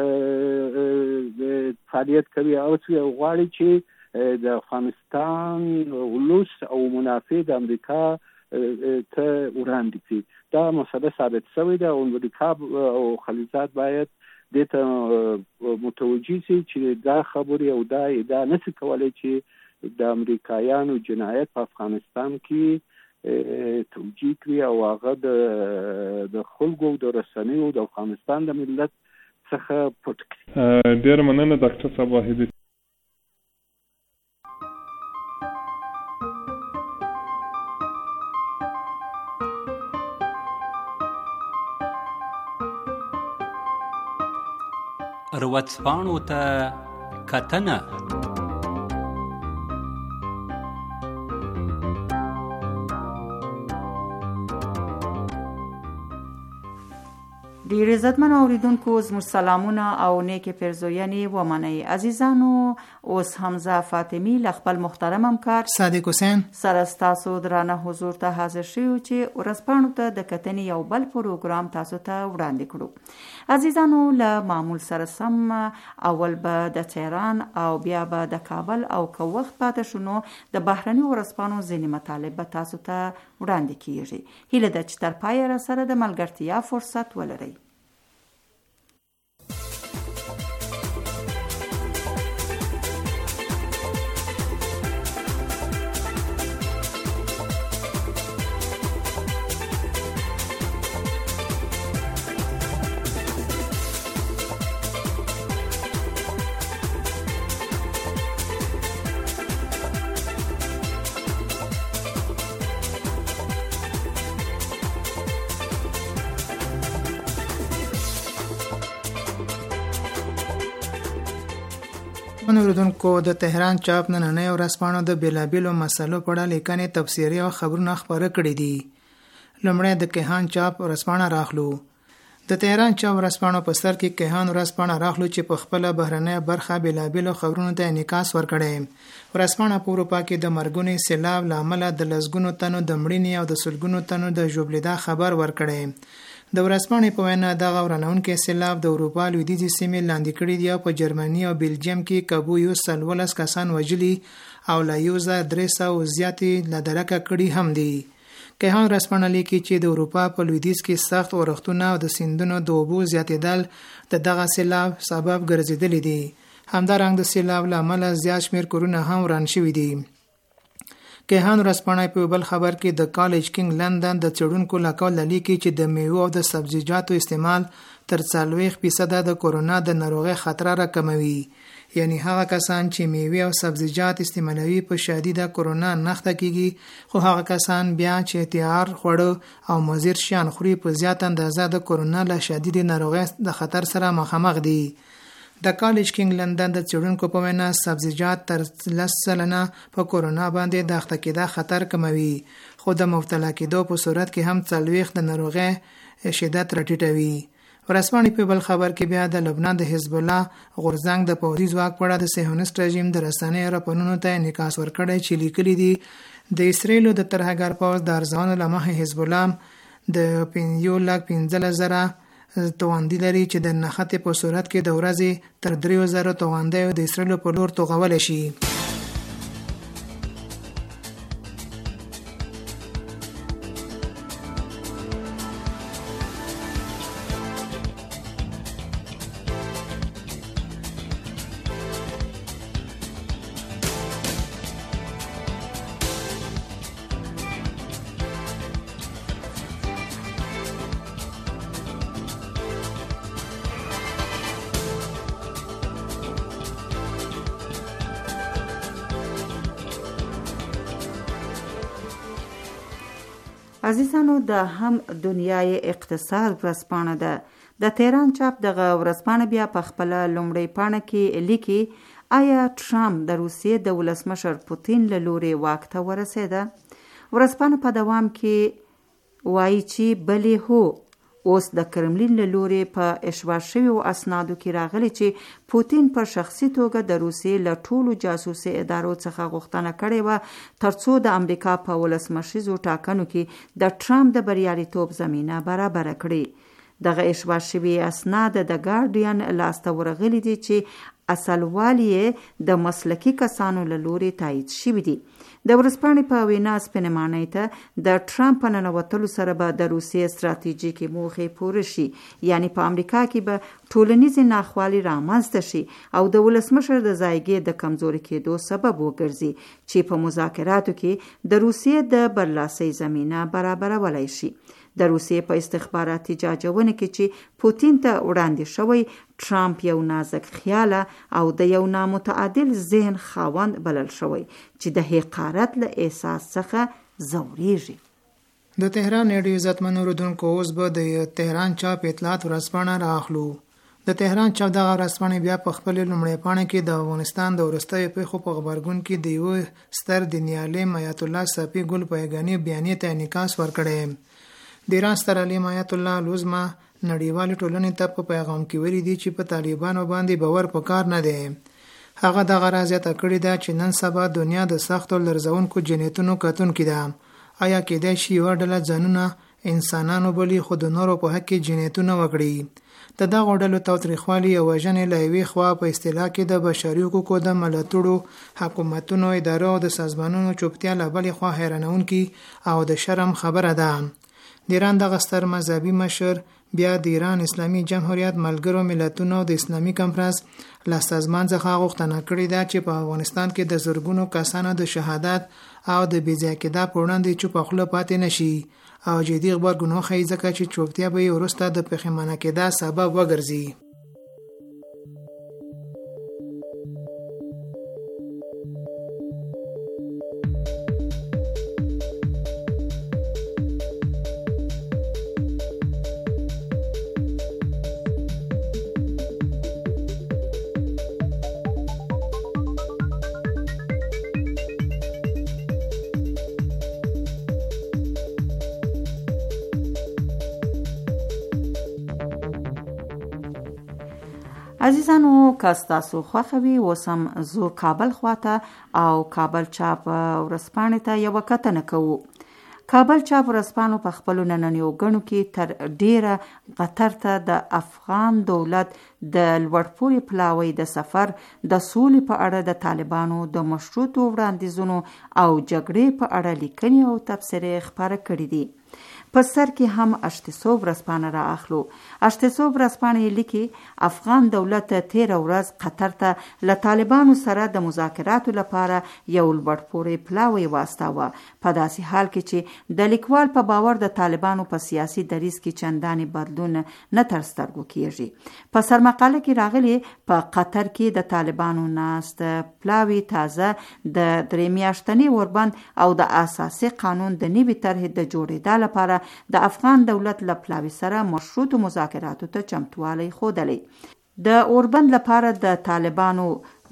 S8: فعالیت کوي او غواړي چې د افغانستان ولس او منافع د امریکا ته وړاندې کړي دا مسله ثابت شوې ده او امریکا او خلیزات باید دې ته متوجه شي چې دا خبرې او دا ادعا نشي کولی چې د امریکایانو جنایت په افغانستان کې توجیه کړي او هغه د د خلکو او د رسنیو د افغانستان د ملت څخه پټ کړي.
S7: ډېره مننه ډاکټر صاحب واحدي.
S9: روڅپاڼو ته کتنه
S5: ډیر عزتمن اوریدونکو زموږ سلامونه او نیک پیرزوینې ومنئ. عزیزانو اوس حمزه فاطمی ل خپل محترم همکار
S10: صادق حسین
S5: سره تاسو درانه حضور ته حاضر شوو چې ورځپاڼو ته د کتنې یو بل پروګرام تاسو ته وړاندې کړو. عزیزانو له معمول سره سم اول به د تهران او بیا به د کابل او که وخت پاتې شونو د بهرني ورځپاڼو ځینې مطالب به تاسو ته وړاندې کیږي. هیله ده چې تر پایه را سره د ملګرتیا فرصت ولرئ.
S10: منوردونکو د تهران چاپ نننۍ ورځپاڼه د بیلابیلو مسلو په اړه لیکنې تفسیري او خبرونه خپاره کړي دي. لومړی د کیهان چاپ ورځپاڼه راخلو. د تهران چاپ ورځپاڼه په سر کې کیهان ورځپاڼه راخلو چې په خپل بهرنۍ برخه بیلابیلو خبرونو ته انعکاس ورکړي. ورځپاڼه په اروپا کې د مرګونی سیلاب لامل د لسګونو تنو د مړینې او د سلګونو تنو د ژوبلیدا خبر ورکړي. د ورځپاڼې په وینا دغه ورانونکي سیلاب د اروپا لویدیځې سیمې لاندې کړي دي او په جرمني او بلجیم کې کابو یو سل ولس کسان وژلي او لا یو زر درې سوه زیاتې له درکه کړي هم دي. کیهان ورځپاڼه لیکي چې د اروپا په لویدیځ کې سخت اورښتونه او د سیندونو د اوبو زیاتېدل د دغه سیلاب سبب ګرځېدلي دي. همدارنګه د سیلاب له امله زیات شمېر کورونه هم وران شوي دي. کیهان ورځپاڼه په بل خبر کې د کالج کینګ لندن د څېړونکو له قوله لیکي چې د میوو او د سبزیجاتو استعمال تر څلوېښت فیصده د کورونا د ناروغۍ خطر راکموي. یعنی هغه کسان چې میوې او سبزیجات استعمالوي په شدیده کورونا نښته کیږي، خو هغه کسان بیا چې تیار خوړو او مضر شیان خوري په زیات اندازه د کورونا له شدید ناروغۍ د خطر سره مخامخ دي. د کالج کینګ لندن د څېړونکو په وینا سبزیجات تر لس سلنه په کورونا باندې د اخته کېدا خطر کموي، خو د مبتلا کېدو په صورت کې هم څلوېښت د ناروغۍ شدت راټیټوي. ورځپاڼې په بل خبر کې بیا د لبنان د حزب الله غورځنګ د پوځي ځواک په اړه د صهیونیست رژیم د رسنیو راپورونو ته انعکاس ورکړی چې لیکلي دي د اسرایلو د ترهګر پوځ د ارزونو له مخې حزب الله د یو لک پنځلس زره تواندی لري چې د نښتې په صورت کې د ورځې تر دریو زرو تواندیو د اسرایلو په لور توغولی شي.
S5: عزیزانو د هم دنیای اقتصاد ورځپاڼه ده. د تهران چاپ دغه ورځپاڼه بیا په خپله لومړۍ پاڼه کې لیکي آیا ټرمپ د روسیې د ولسمشر پوتین له لورې واک ته ورسېده؟ ورځپاڼه په دوام کې وایي چې بلې هو، اوس د کرملین له لورې په اشوا شویو اسنادو کې راغلی چې پوتین په شخصي توګه د روسیې له ټولو جاسوسي ادارو څخه غوښتنه کړې وه ترڅو د امریکا په ولسمشریزو ټاکنو کې د ټرمپ د بریالیتوب زمینه برابره کړي. دغه اشوا شوي اسناد د ګارډین لاسته ورغلي دي چې اصلوالی د مسلکي کسانو له لورې تایید شوي دي. د ورځپاڼې په وینا سپینمانۍ ته د ټرمپ په ننوتلو سره به د روسیې ستراتیژیکې موخې پوره شي، یعنی په امریکا کې به ټولنیزې ناخوالې رامنځته شي او د ولسمشر د ځایګۍ د کمزوري کېدو سبب وګرځي چې په مذاکراتو کې د روسیې د برلاسۍ زمینه برابرولی شي. د روسیې په استخباراتي جاجونه کې چې پوتین ته وړاندې شوی، ټرمپ یو نازک خیاله او د یو نامتعادل ذهن خاوند بلل شوی چې د حقارت له احساس څخه ځورېږي.
S10: د تهران ریډیو عزتمن اوریدونکو، اوس به د تهران چاپ اطلاعات ورځپاڼه رااخلو. د تهران چاپ دغه ورځپاڼې بیا په خپل لومړۍ پاڼه کې د افغانستان د وروستیو پیښو په غبرګون کې د یو ستر دیني عالم آیت الله صافي ګل پیغاني بیانیې ته انعکاس ورکړی. د ایران ستر عالم آیت الله العظمى نړیوالې ټولنې ته په پیغام کې ویلي دي چې په طالبانو باندې باور پکار نه دی. هغه دغه راز زیاته کړې ده چې نن سبا دنیا د سختو لرزونکو جنیتونو کتونکې ده. آیا کېدای شي یوه ډله ځانونه انسانانو بولي خو د نورو په حق کې جنیتونه وکړي؟ د دغو ډلو تاوتریخوالي او وژنې له یوې خوا په اصطلاح کې د بشري حقوقو د ملاتړو حکومتونو، ادارو او د سازمانونو چوپتیا له بلې خوا حیرانونکي او د شرم خبره ده. د ایران دغه ستر مذهبي مشر بیا د ایران اسلامي جمهوریت ملګرو ملتونو د اسلامي کنفرانس له سازمان څخه غوښتنه کړې ده چې په افغانستان کې د زرګونو کسانو د شهادت او د بې ځای کېدا په وړاندې چوپه خوله پاتې نشي او جدي غبرګون وښیي، ځکه چې چوپتیا به یې وروسته د پښیمانه کېدا سبب وګرځي.
S5: عزیزانو که ستاسو خوښه وي اوس هم زو کابل خواته او کابل چاپ ورځپاڼې ته یوه کتنه کوو. کابل چاپ ورځپاڼو په خپلو نننیو ګڼو کې تر ډیره قطر ته د افغان دولت د لوړپوړي پلاوي د سفر د سولې په اړه د طالبانو د مشروطو وړاندیزونو او جګړې په اړه لیکنې او تبصرې خپاره کړي دي. په سر کې هم اشتسوب ورځپاڼه را اخلو. اشتسوب ورځپاڼه لیکي افغان دولت تیره ورځ قطر ته له طالبانو سره د مذاکراتو لپاره یو لوړپوړی پلاوی واستاوه، په داسې حال کې چې د لیکوال په باور د طالبانو په سیاسي دریځ کې چندانې بدلون نه تر سترګو کیږي. په سرمقاله کې راغلي په قطر کې د طالبانو ناست پلاوی تازه د درې میاشتنې اوربند او د اساسي قانون د نوي طرحې د جوړېدا لپاره د افغان دولت له پلاوي سره مشروطو مذاکراتو ته چمتوالی ښودلی. د اوربند لپاره د طالبانو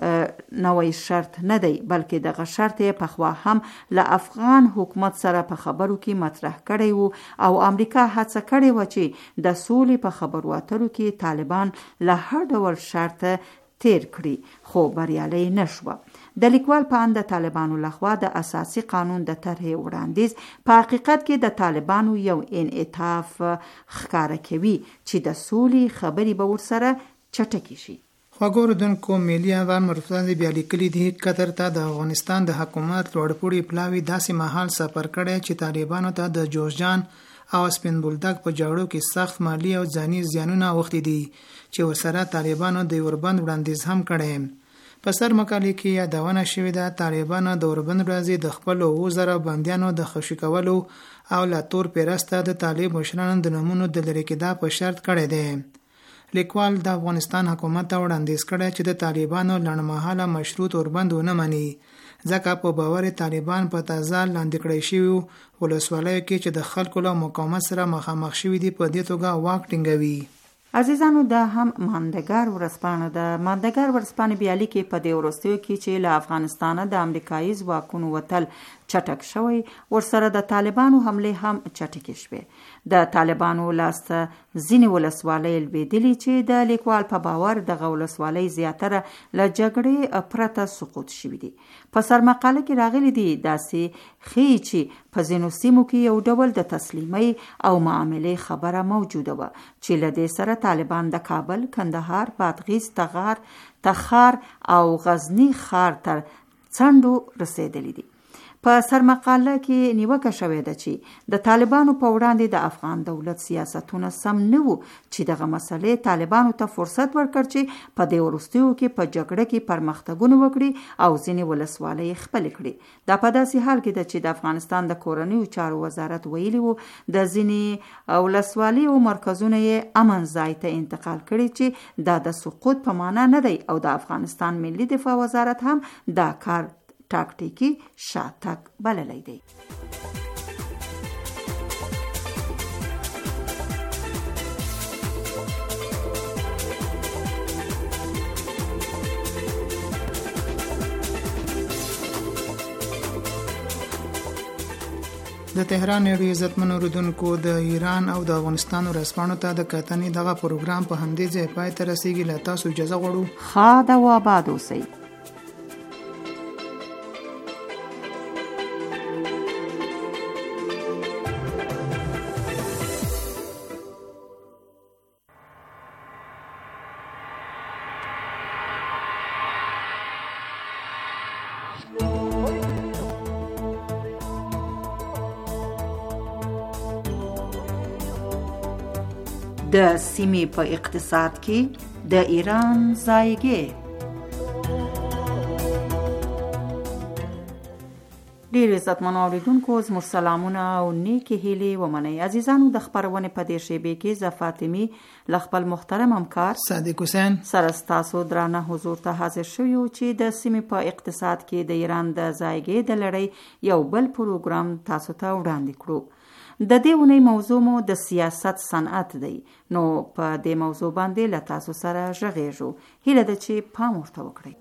S5: نوی شرط نه دی، بلکې دغه شرط یې پخوا هم له افغان حکومت سره په خبرو کې مطرح کړی وو او امریکا هڅه کړې وه چې د سولې په خبرو اترو کې طالبان له هر ډول شرط تیر کړي، خو بریالی نشوه. د لیکوال په اند د طالبانو لخوا د اساسي قانون د طرحې وړاندیز په حقیقت کې د طالبانو یو انعطاف ښکاره کوي چې د سولې خبرې به ورسره چټکې شي.
S10: خواږه اردوونکو ملي افغان مرفوضان بیا لیکلي دي قطر ته د افغانستان د حکومت لوړپوړي پلاوي داسې مهال سفر کړی چې طالبانو ته د جوزجان او سپین بولدک په جوړو کې سخت مالی او ځاني زیانونه اوښتي دي چې ورسره طالبانو د اوربند وړاندیز هم کړی. په سر مقالې کې یادونه شوې ده طالبانو د اوربند ورځې د خپلو اووه زره بندیانو د خوشي کولو او لا تور پیرسته د طالب مشرانو د نومونو د لرې کېدا په شرط کړی دی. لیکوال د افغانستان حکومت ته وړاندیز کړی چې د طالبانو لنډمهاله مشروط اوربند ونه مني، ځکه په باور طالبان په تازه لاندې کړی شویو ولسوالیو کې چې د خلکو له مقاومت سره مخامخ شوي دي په دې توګه واک ټینګوي.
S5: عزیزانو دا هم ماندګار ورځپاڼه ده. ماندګار ورځپاڼه بیا لیکي په دې وروستیو کې چې له افغانستانه د امریکایي ځواکونو وتل چټک شوی، ورسره د طالبانو حملې هم چټکې شوې. د طالبانو لاسته ځینې ولسوالۍ لوېدلي چې د لیکوال په باور دغه ولسوالۍ زیاتره له جګړې پرته سقوط شوي دي. په سرمقاله کې راغلي دي داسې ښیي چې په ځینو سیمو کې یو ډول د تسلیمۍ او معاملې خبره موجوده وه چې له دې سره طالبان د کابل، کندهار، بادغیس، تغار، تخار او غزنی ښار تر څنډو رسېدلي دي. په سرمقاله کې نیوکه شوې ده چې د طالبانو په وړاندې د افغان دولت سیاستونه سم نه وو چې دغه مسلې طالبانو ته فرصت ورکړ چې په دې وروستیو کې په جګړه کې پرمختګونه وکړي او ځینې ولسوالۍ خپلې کړي. دا په داسې حال کې ده چې د افغانستان د کورنیو چارو وزارت ویلي وو د ځینې ولسوالیو مرکزونه یې امن ځای ته انتقال کړي چې دا د سقوط په معنا نه دی او د افغانستان ملي دفاع وزارت هم دا کار تاکتیکی شاتګ بللی دی.
S10: د تهران ډېر عزتمنو اورېدونکو د ایران او د افغانستان ورځپاڼو ته د کتنې دغه پروګرام په همدې ځای پای ته رسیږي. له تاسو اجازه غواړو.
S5: ښاد او آباد اوسئ. د سیمې په اقتصاد کې د ایران ځایګي. ډیر عزتمنو اوریدونکو زموږ سلامونه او نیکې هیلې ومنئ. عزیزانو د خپرونې په دې شیبې کې زه فاطمي له خپل محترم همکار
S10: صادق حسین سره
S5: ستاسو درانه حضور ته حاضر شوی یو چې د سیمې په اقتصاد کې د ایران د ځایګي د لړۍ یو بل پروګرام تاسو ته وړاندې کړو. د دې اونۍ موضوع مو د سیاست صنعت دی، نو په دې موضوع باندې له تاسو سره غږیږو. هیله ده چې پام ورته وکړئ.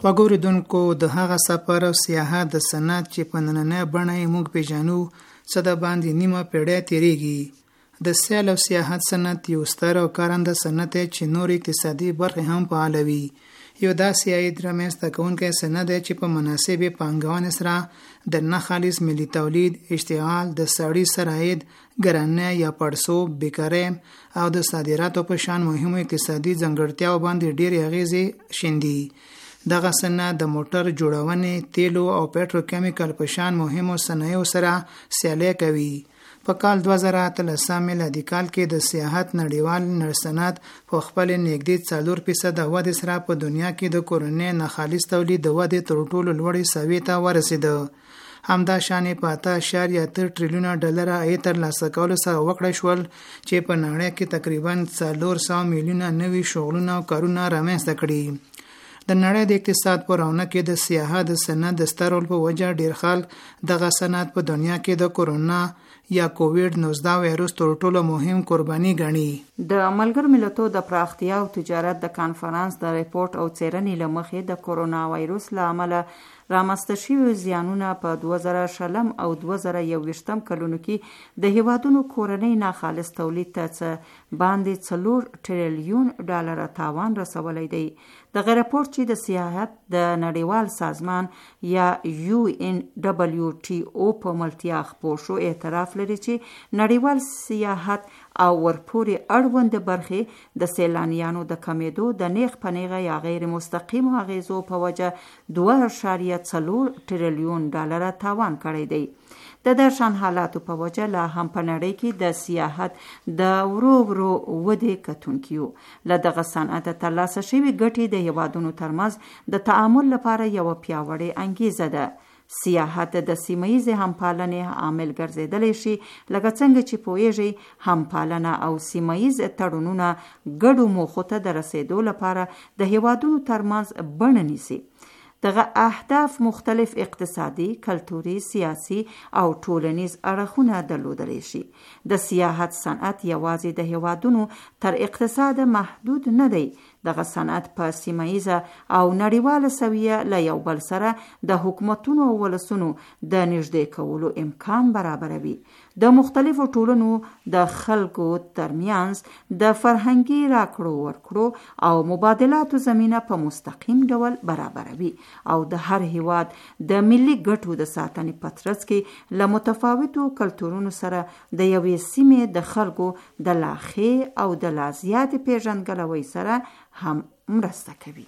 S10: خوږو ریدونکو د هغه سفر او سیاحت د صنعت چې په نننۍ بڼه یې موږ پیژنو څه د باندې نیمه پیړۍ تیریږي. د سیل او سیاحت صنعت یو ستر او کارنده صنعت چې نور اقتصادي برخې هم فعالوي. یو داسې عاید رامنځته کوونکی صنعت دی چې په مناسبې پانګونې سره د نه خالص ملي تولید، اشتغال، د سړي سر عاید، ګرانۍ یا پړسوب، بیکارۍ او د صادراتو په شان مهمو اقتصادي ځانګړتیاو باندې ډېرې اغیزې شیندي. دغه صنعت د موټر جوړونې، تیلو او پټروکیمیکل په شان مهمو صنایعو سره سیالي کوي. په کال دوه زره اتلسم میلادي کال کې د سیاحت نړیوال صنعت په خپل نږدې څلور فیصده ودې سره په دنیا کې د کورنۍ نه خالص تولید د ودې تر ټولو لوړې سویې ته ورسېده. همدا شانې په اته اعشاریه اته ټریلیونه ډالر عاید ترلاسه کولو سره وکړای شول چې په نړۍ کې تقریبا څلور سوه میلیونه نوي شغلونه او کارونه رامنځته کړي. د نړۍ د اقتصاد په رونق کې د سیاحت د صنعت د ستر رول په وجه ډیر خلک دغه صنعت په دنیا کې د کورونا یا کووډ نوزده وایروس تر ټولو مهم قرباني ګڼي.
S5: د ملګرو ملتونو د پراختیا او تجارت د کانفرنس د ریپورت او څېړنې له مخې د کورونا وایروس له امله رامنځته شوي زیانونه په دوه زره شلم او دوه زره یوویشتم کلونو کې د هیوادونو کورنۍ ناخالص تولید ته څه باندې څلور ټریلیون ډالر تاوان رسولی دی. دغه راپور چې د سیاحت د نړیوال سازمان یا یو ان ډبلیو ټي او په ملتیا خپور شو اعتراف لري چې نړیوال سیاحت او ورپورې اړوند برخې د سیلانیانو د کمیدو د نیغ په نیغه یا غیر مستقیمو اغیزو په وجه دوه اعشاریه څلور ټریلیون ډالر تاوان کړی دی. د درشان حالاتو په وجه لا هم په نړۍ کې د سیاحت د ورو ورو ودې کتونکیو له دغه صنعت ترلاسه شوي ګټې د هیوادونو ترمنځ د تعامل لپاره یوه پیاوړې انګیزه ده. سیاحت د سیمه‌ییزې همپالنې عامل ګرځېدلی شي، لکه څنګه چې پوهیږئ همپالنه او سیمه‌ییز تړونونه ګډو موخو ته د رسېدو لپاره د هیوادونو ترمنځ بڼه نیسي. دغه اهداف مختلف اقتصادي، کلتوري، سیاسي او ټولنیز اړخونه درلودلی شي. د سیاحت صنعت یوازې د هیوادونو تر اقتصاد محدود نه دی. دغه صنعت په سیمه‌ییزه او نړیواله سویه له یو بل سره د حکومتونو او ولسونو د نږدې کولو امکان برابروي. د مختلفو ټولنو د خلکو ترمنځ د فرهنګي راکړو ورکړو او مبادلاتو زمینه په مستقیم ډول برابروي او د هر هیواد د ملي ګټو د ساتنې په ترڅ کې له متفاوتو کلتورونو سره د یوې سیمې د خلکو د لا ښې او د لا زیاتې پیژندګلوۍ سره هم مرسته کوي.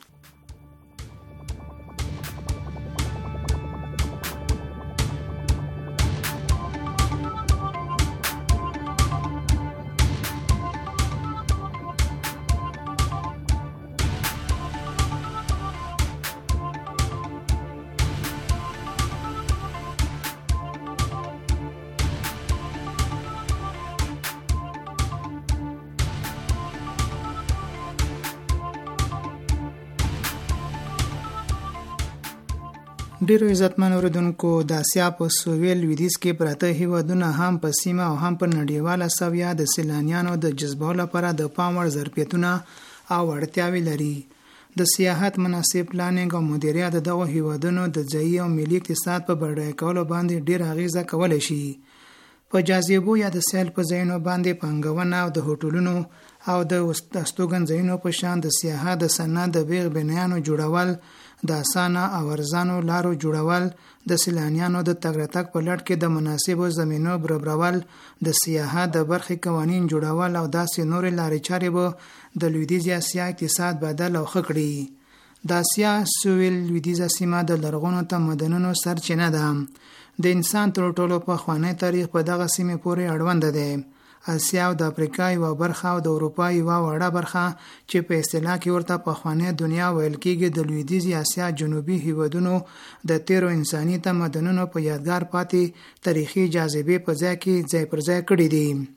S10: ډیرو عزتمن اوریدونکو، د اسیا په سویل لویدیځ کې پراته هیوادونه هم په سیمه او هم په نړیواله سویه د سیلانیانو د جذبولو لپاره د پام وړ ظرفیتونه او اړتیاوې لري. د سیاحت مناسب پلانینګ او مدیریت د دغو هیوادونو د ځایي او ملي اقتصاد په بډای کولو باندې ډیر اغیزه کولی شي. په جاذبو یا د سیل په ځایونو باندې پانګونه او د هوټلونو او د استوګن ځایونو په شان د سیاحت د صنعت د بیغ بنیانو جوړول، د اسانه او ارزانو لارو جوړول، د سیلانیانو د تګ راتګ په لټ کې د مناسبو زمینو برابرول، د سیاحت د برخې قوانین جوړول او داسې نورې لارې چارې به د لویدیځ اسیا اقتصاد بدل او ښه کړي. د اسیا سویل لویدیځه سیمه د لرغونو تمدنونو سرچینه ده. د انسان تر ټولو پخوانی تاریخ په دغه سیمه پورې اړوند دی. اسیا او د افریقا یوه برخه او د اروپا یوه وړه برخه چې په اصطلاح کې ورته پخوانی دنیا ویل کېږي د لویدیځې اسیا جنوبي هیوادونو د تیرو انساني تمدنونو په یادګار پاتې تاریخي جاذبې په ځای کې ځای پر ځای کړي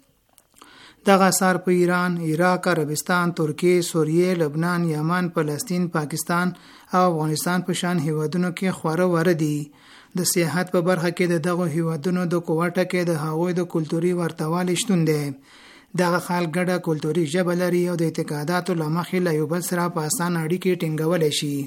S10: دي. دغه اثار په ایران، عراق، عربستان، ترکیه، سوریه، لبنان، یمن، فلسطین، پاکستان او افغانستان په شان هیوادونو کې خورا واره دي. د سیاحت په برخه کې د دغه هیوادونو د قوته کې د هغوی د کلتوري ورتهوالي شتون دی. دغه خلک ګډه کلتوري ژبه لري او د اعتقاداتو له مخې له یو بل سره په اسانه اړیکې ټینګولی شي.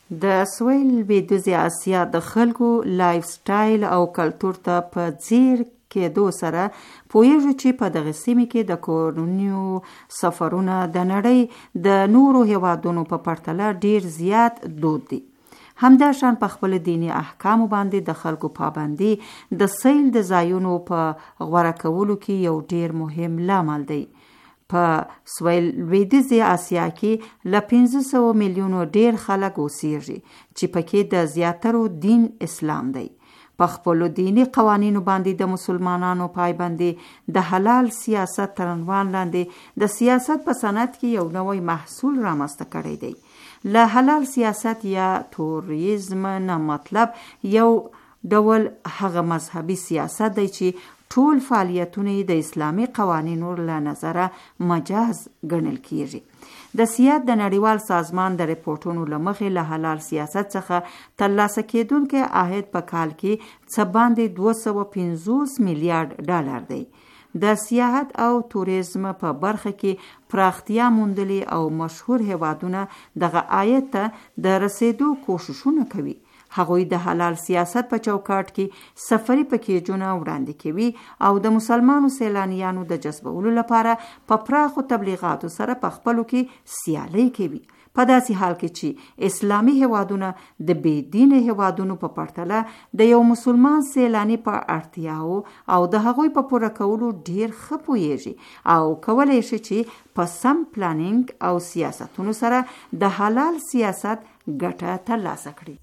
S5: د سویل لویدیځې اسیا د خلکو لایف سټایل او کلتور ته په ځیر کېدو سره پوهیږو چې په دغه سیمه کې د کورونیو سفرونه د نړۍ د نورو هیوادونو په پرتله ډیر زیات دود دي. همداشان په خپل دینی احکامو باندې د خلکو پابندي د سیل د ځایونو په غوړه کولو کې یو ډیر مهم لامل دی. په سویل لویدیځې اسیا کې له پنځه سوه میلیونو ډیر خلک اوسیږي چې پکې د زیاترو دین اسلام دی. په خپلو دینی قوانینو باندې د مسلمانانو پایبندي د حلال سیاست تر عنوان لاندې د سیاست په صنعت کې یو نوی محصول رامنځته کړی دی. له حلال سیاست یا توریزم نه مطلب یو ډول هغه مذهبي سیاست دی چې ټول فعالیتونه د اسلامي قوانینو له نظره مجاز ګڼل کیږي. د سیاد د نړیوال سازمان د ریپورتونو له مخې له حلال سیاست څخه ترلاسه کېدونکی عاید په کال کې څه باندې دوه سوه پنځوس میلیارډ ډالر دی. د سیاحت او توریزم په برخه کې پراختیا موندلي او مشهور هیوادونه دغه عاید ته د رسیدو کوششونه کوي. هغوی د حلال سیاست په چوکاټ کې سفري پکیجونه وړاندې کوي او د مسلمانو سیلانیانو د جذبولو لپاره په پراخو تبلیغاتو سره په خپلو کې سیالي کوي. په داسې حال کې چې اسلامي هیوادونه د بې دین هیوادونو په پرتله د یو مسلمان سیلانی په اړتیاو او د هغوی په پوره کولو ډیر ښه پوهیږي او کولی شي چې په سم پلانینګ او سیاستونو سره د حلال سیاست ګټه ترلاسه کړي.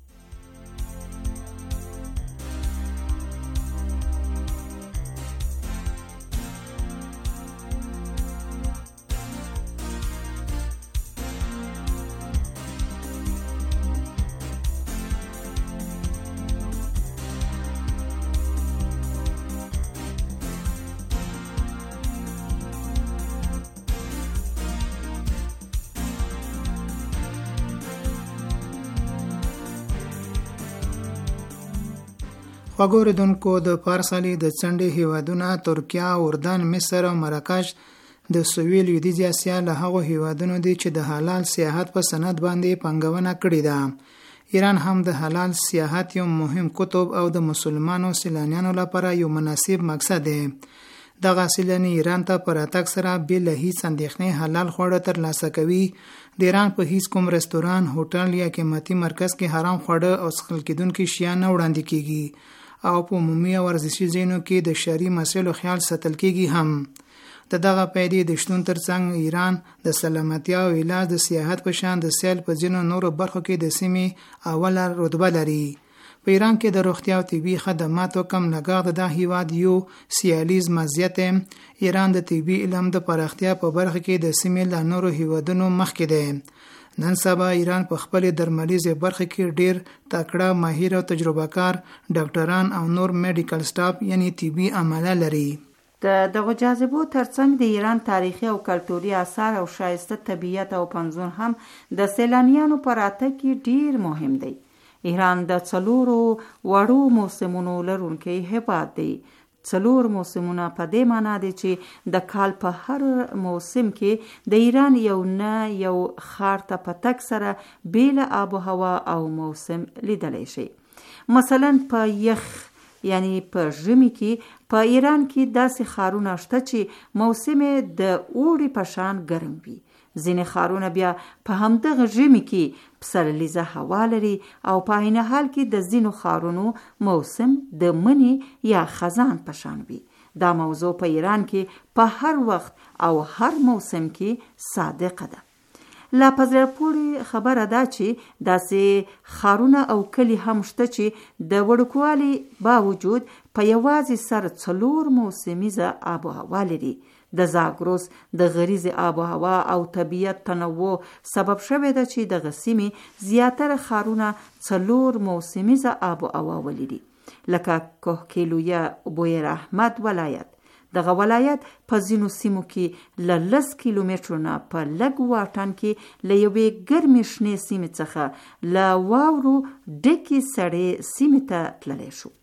S10: خوږو اوریدونکو، د پارسالي د څنډې هیوادونه ترکیه، اردن، مصر او مراکش د سویل لویدیځې اسیا له هغو هیوادونو دي چې د حلال سیاحت په سند باندې پانګونه کړې ده. ایران هم د حلال سیاحت یو مهم قطب او د مسلمانو سیلانیانو لپاره یو مناسب مقصد دی. دغه سیلانی ایران ته پر راتګ سره بې له هیڅ اندېښنې حلال خواړه ترلاسه کوي. د ایران په هیڅ کوم رستوران، هوټل یا قیمتي مرکز کې حرام خواړه او څښل کېدونکي شیان نه وړاندې کیږي او په عمومي او ورزشي ځایونو کې د شرعي مسایلو خیال ساتل کیږي. هم د دغه پیدې د شتون ترڅنګ ایران د سلامتیا او علاج د سیاحت په شان د سیل په ځینو نورو برخو کې د سیمې اوله رتبه لري. په ایران کې د روغتیا او طبي خدماتو کم لګښت د هیواد یو سیالیز مزیت. ایران د طبي علم د پراختیا په برخه کې د سیمې له نورو هیوادونو مخکې دی. نن سبا ایران په خپل درملیزې برخه کې ډیر تکړه، ماهر او تجربه کار ډاکټران او نور میډیکل سټاف یعنی طبي عمله لري.
S5: د دغه جاذبو ترڅنګ د ایران تاریخي او کلتوري آثار او شایسته طبیعت او پنځون هم د سیلانیانو په راتګ کې ډیر مهم دی. ایران د څلورو وړو موسمونو لرونکی هیواد دی. څلور موسمونه په دې معنا دي چې د کال په هر موسم کې د ایران یو نه یو ښار ته په تګ سره بیل آب و هوا او موسم لیدلی شي. مثلا په یخ یعنی په ژمي کې په ایران کې داسې ښارونه شته چې موسم د اوړي په شان ګرم وي. ځینې ښارونه بیا په همدغه ژمي کې پسرلیزه هوا لري او په عین حال کې د ځینو ښارونو موسم د مني یا خزان په شان وي. دا موضوع په ایران کې په هر وخت او هر موسم کې صادقه ده. لا پزړه پورې خبره ده چې داسې ښارونه او کلی هم شته چې د وړوکوالي باوجود په یوازې سر څلور موسمیزه آب و هوا لري. د زاګروس د غریزې آب و هوا او طبیعت تنوع سبب شوی ده چې د سیمې زیاتره ښارونه څلور موسمیزه آب و هوا ولري، لکه کوهکیلویه بویر احمد ولایت. دغه ولایت په ځینو سیمو کې له لس کیلومترو نه په لږ واټن کې له یوې ګرمې شنې سیمې څخه له واورو ډکې سړې سیمې ته تللی شو.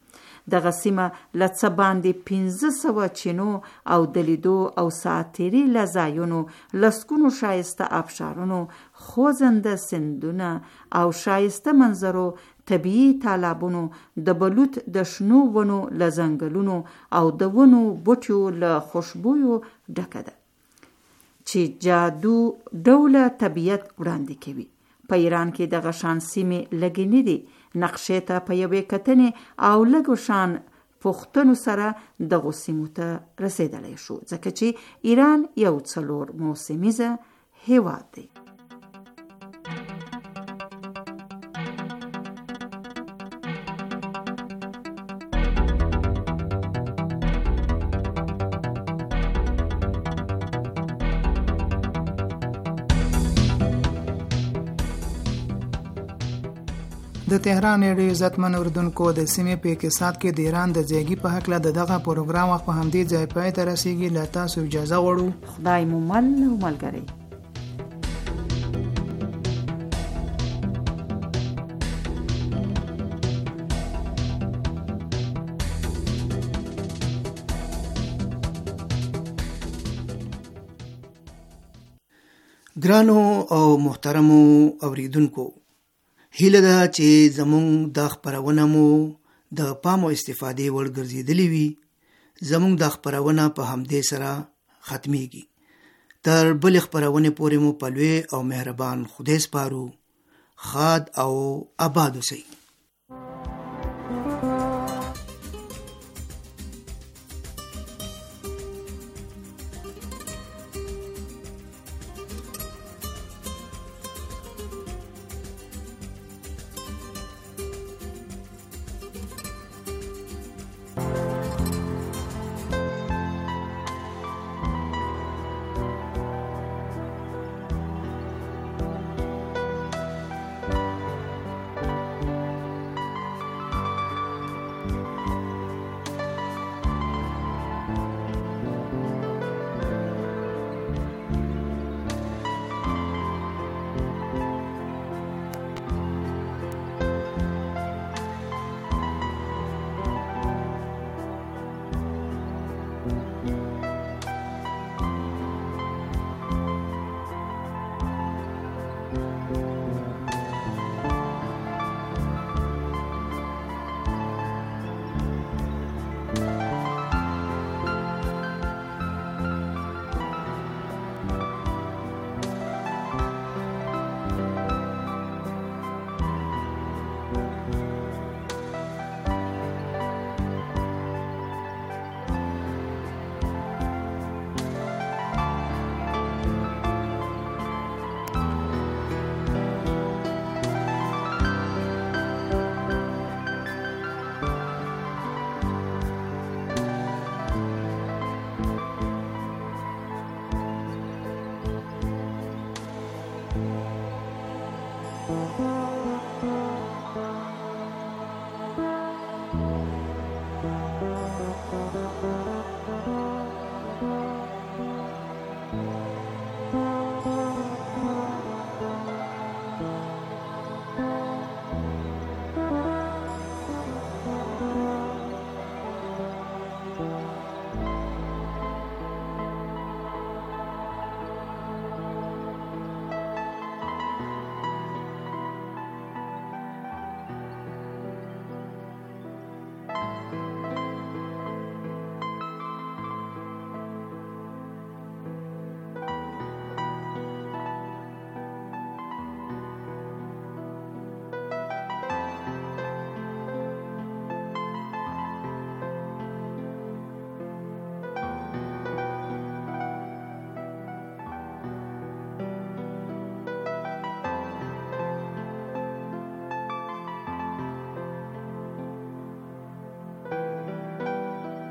S5: دغه سیمه له څه باندې پنځه سوه چینو او د لیدو او ساعتیري له ځایونو، لسګونو ښایسته آبشارونو، خوځنده سیندونه او ښایسته منظرو، طبیعي تالابونو، د بلوط د شنو ونو له ځنګلونو او د ونو بوټیو له خوشبویو ډکه ده چې جادو ډوله طبیعت وړاندې کوي. په ایران کې دغه شان سیمې لږې نه دي. نقشې ته په یوې کتنې او لږو شان پوښتنو سره دغو سیمو ته رسېدلی شو، ځکه چې ایران یو څلور موسمیزه هیواد دی.
S10: د تهران ریډیو عزتمن اوریدونکو، د سیمې په اقتصاد کې د ایران د ځایګي په هکله د دغه پروګرام وخت په همدې ځای پای ته رسیږي. له تاسو اجازه غواړو.
S5: خدای مو مل او ملګری.
S11: ګرانو او محترمو اوریدونکو، هیله ده چې زمونږ د خپرونه مو د پام او استفادې وړ ګرځېدلې وي. زمونږ د خپرونه په همدې سره ختمیږي. تر بلې خپرونې پورې مو په لوی او مهربان خدای سپارو. خاد او آباد اوسئ.